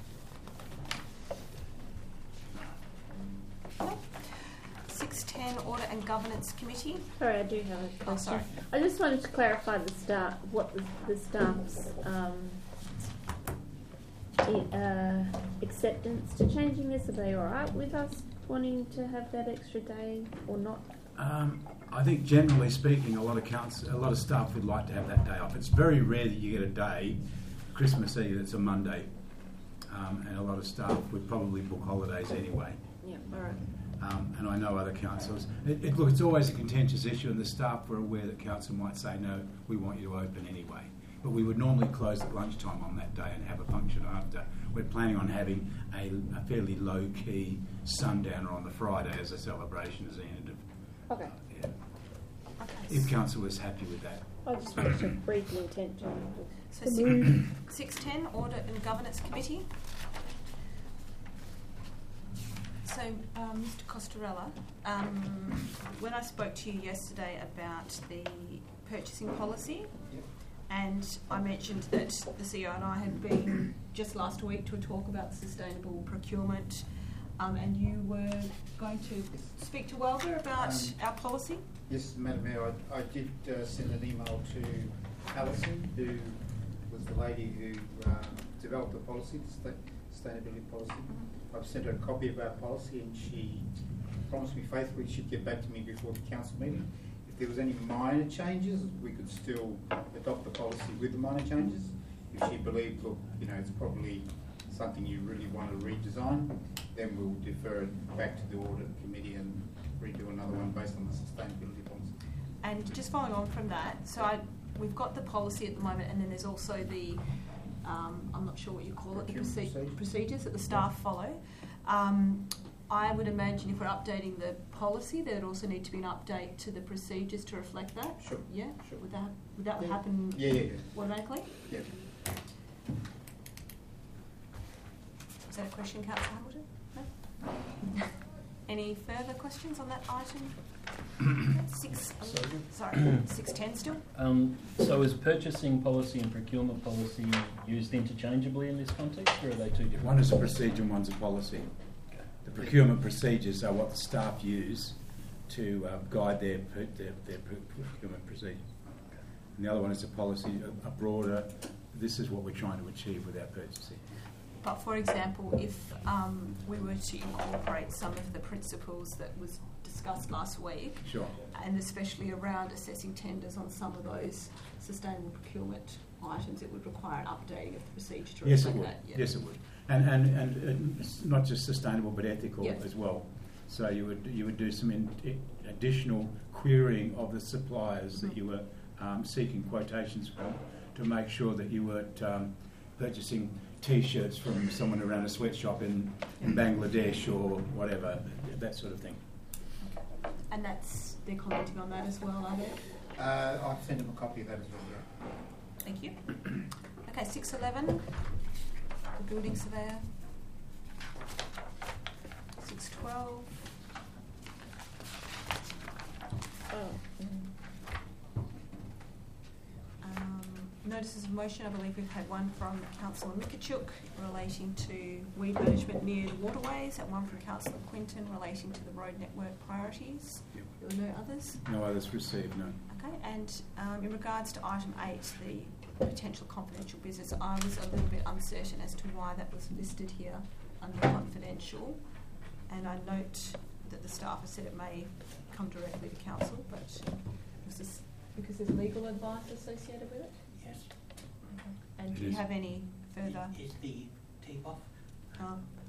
No. six ten, audit and governance committee.
Sorry, I do have a question.
Oh, sorry.
I just wanted to clarify the staff, what the, the staff's um, i- uh, acceptance to changing this. Are they all right with us wanting to have that extra day or not?
Um, I think generally speaking, a lot of counts, a lot of staff would like to have that day off. It's very rare that you get a day, Christmas Eve, that's a Monday, um, and a lot of staff would probably book holidays anyway.
Yeah, all right.
Um, and I know other councils. It, it, look, it's always a contentious issue, and the staff were aware that council might say, no, we want you to open anyway. But we would normally close at lunchtime on that day and have a function after. We're planning on having a, a fairly low-key sundowner on the Friday as a celebration, as the end of.
Okay.
Yeah.
Okay.
If council is happy with that.
I just wanted to brief the intent to.
So six ten, audit and governance committee. So, um, Mister Costarella, um, when I spoke to you yesterday about the purchasing policy, and I mentioned that the C E O and I had been just last week to a talk about sustainable procurement, um, and you were going to speak to Welder about
Um,
our policy.
Yes, Madam Mayor, I, I did uh, send an email to Alison, who was the lady who uh, developed the policy, the sta- sustainability policy. I've sent her a copy of our policy, and she promised me faithfully she'd get back to me before the council meeting. If there was any minor changes, we could still adopt the policy with the minor changes. If she believed, look, you know, it's probably something you really want to redesign, then we'll defer it back to the audit committee and redo another one based on the sustainability policy.
And just following on from that, so I, we've got the policy at the moment, and then there's also the, um, I'm not sure what you call it, the proce-
Procurement
procedures that the staff follow. Um, I would imagine if we're updating the policy, there would also need to be an update to the procedures to reflect that.
Sure.
Yeah.
Sure.
Would that would that
Yeah.
happen
Yeah, yeah, yeah.
automatically?
Yeah.
Is that a question, Councillor Hamilton? No. Any further questions on that item? Six. Um, sorry, six ten still.
Um, so is purchasing policy and procurement policy used interchangeably in this context, or are they two different?
One is a procedure and one's a policy. The procurement procedures are what the staff use to uh, guide their, per- their their procurement procedure. And the other one is a policy, a, a broader, this is what we're trying to achieve with our purchasing.
But for example, if um, we were to incorporate some of the principles that was discussed last week,
Sure.
and especially around assessing tenders on some of those sustainable procurement items, it would require an updating of the procedure to
Yes, it
reflect
would.
that. Yeah.
Yes, it would. And, and, and, and it's not just sustainable, but ethical
Yeah.
as well. So you would you would do some in, i- additional querying of the suppliers that you were um, seeking quotations from to make sure that you weren't um, purchasing T-shirts from someone around a sweatshop in, in Bangladesh or whatever, that sort of thing.
And that's, they're commenting on that as well, are they?
Uh, I've sent them a copy of that as well, yeah.
Thank you. Okay, six eleven, the building surveyor. Six twelve.
Oh.
Um, notices of motion, I believe we've had one from Councillor Mikachuk relating to weed management near the waterways, and one from Councillor Quinton relating to the road network priorities.
Yep.
There were no others.
No others received, no.
Okay, and um, in regards to item eight, the potential confidential business, I was a little bit uncertain as to why that was listed here under confidential, and I note that the staff has said it may come directly to council, but was this because there's legal advice associated with it?
Yes.
Okay. And
It
do you
is.
have any further?
Is the tip off?
Uh,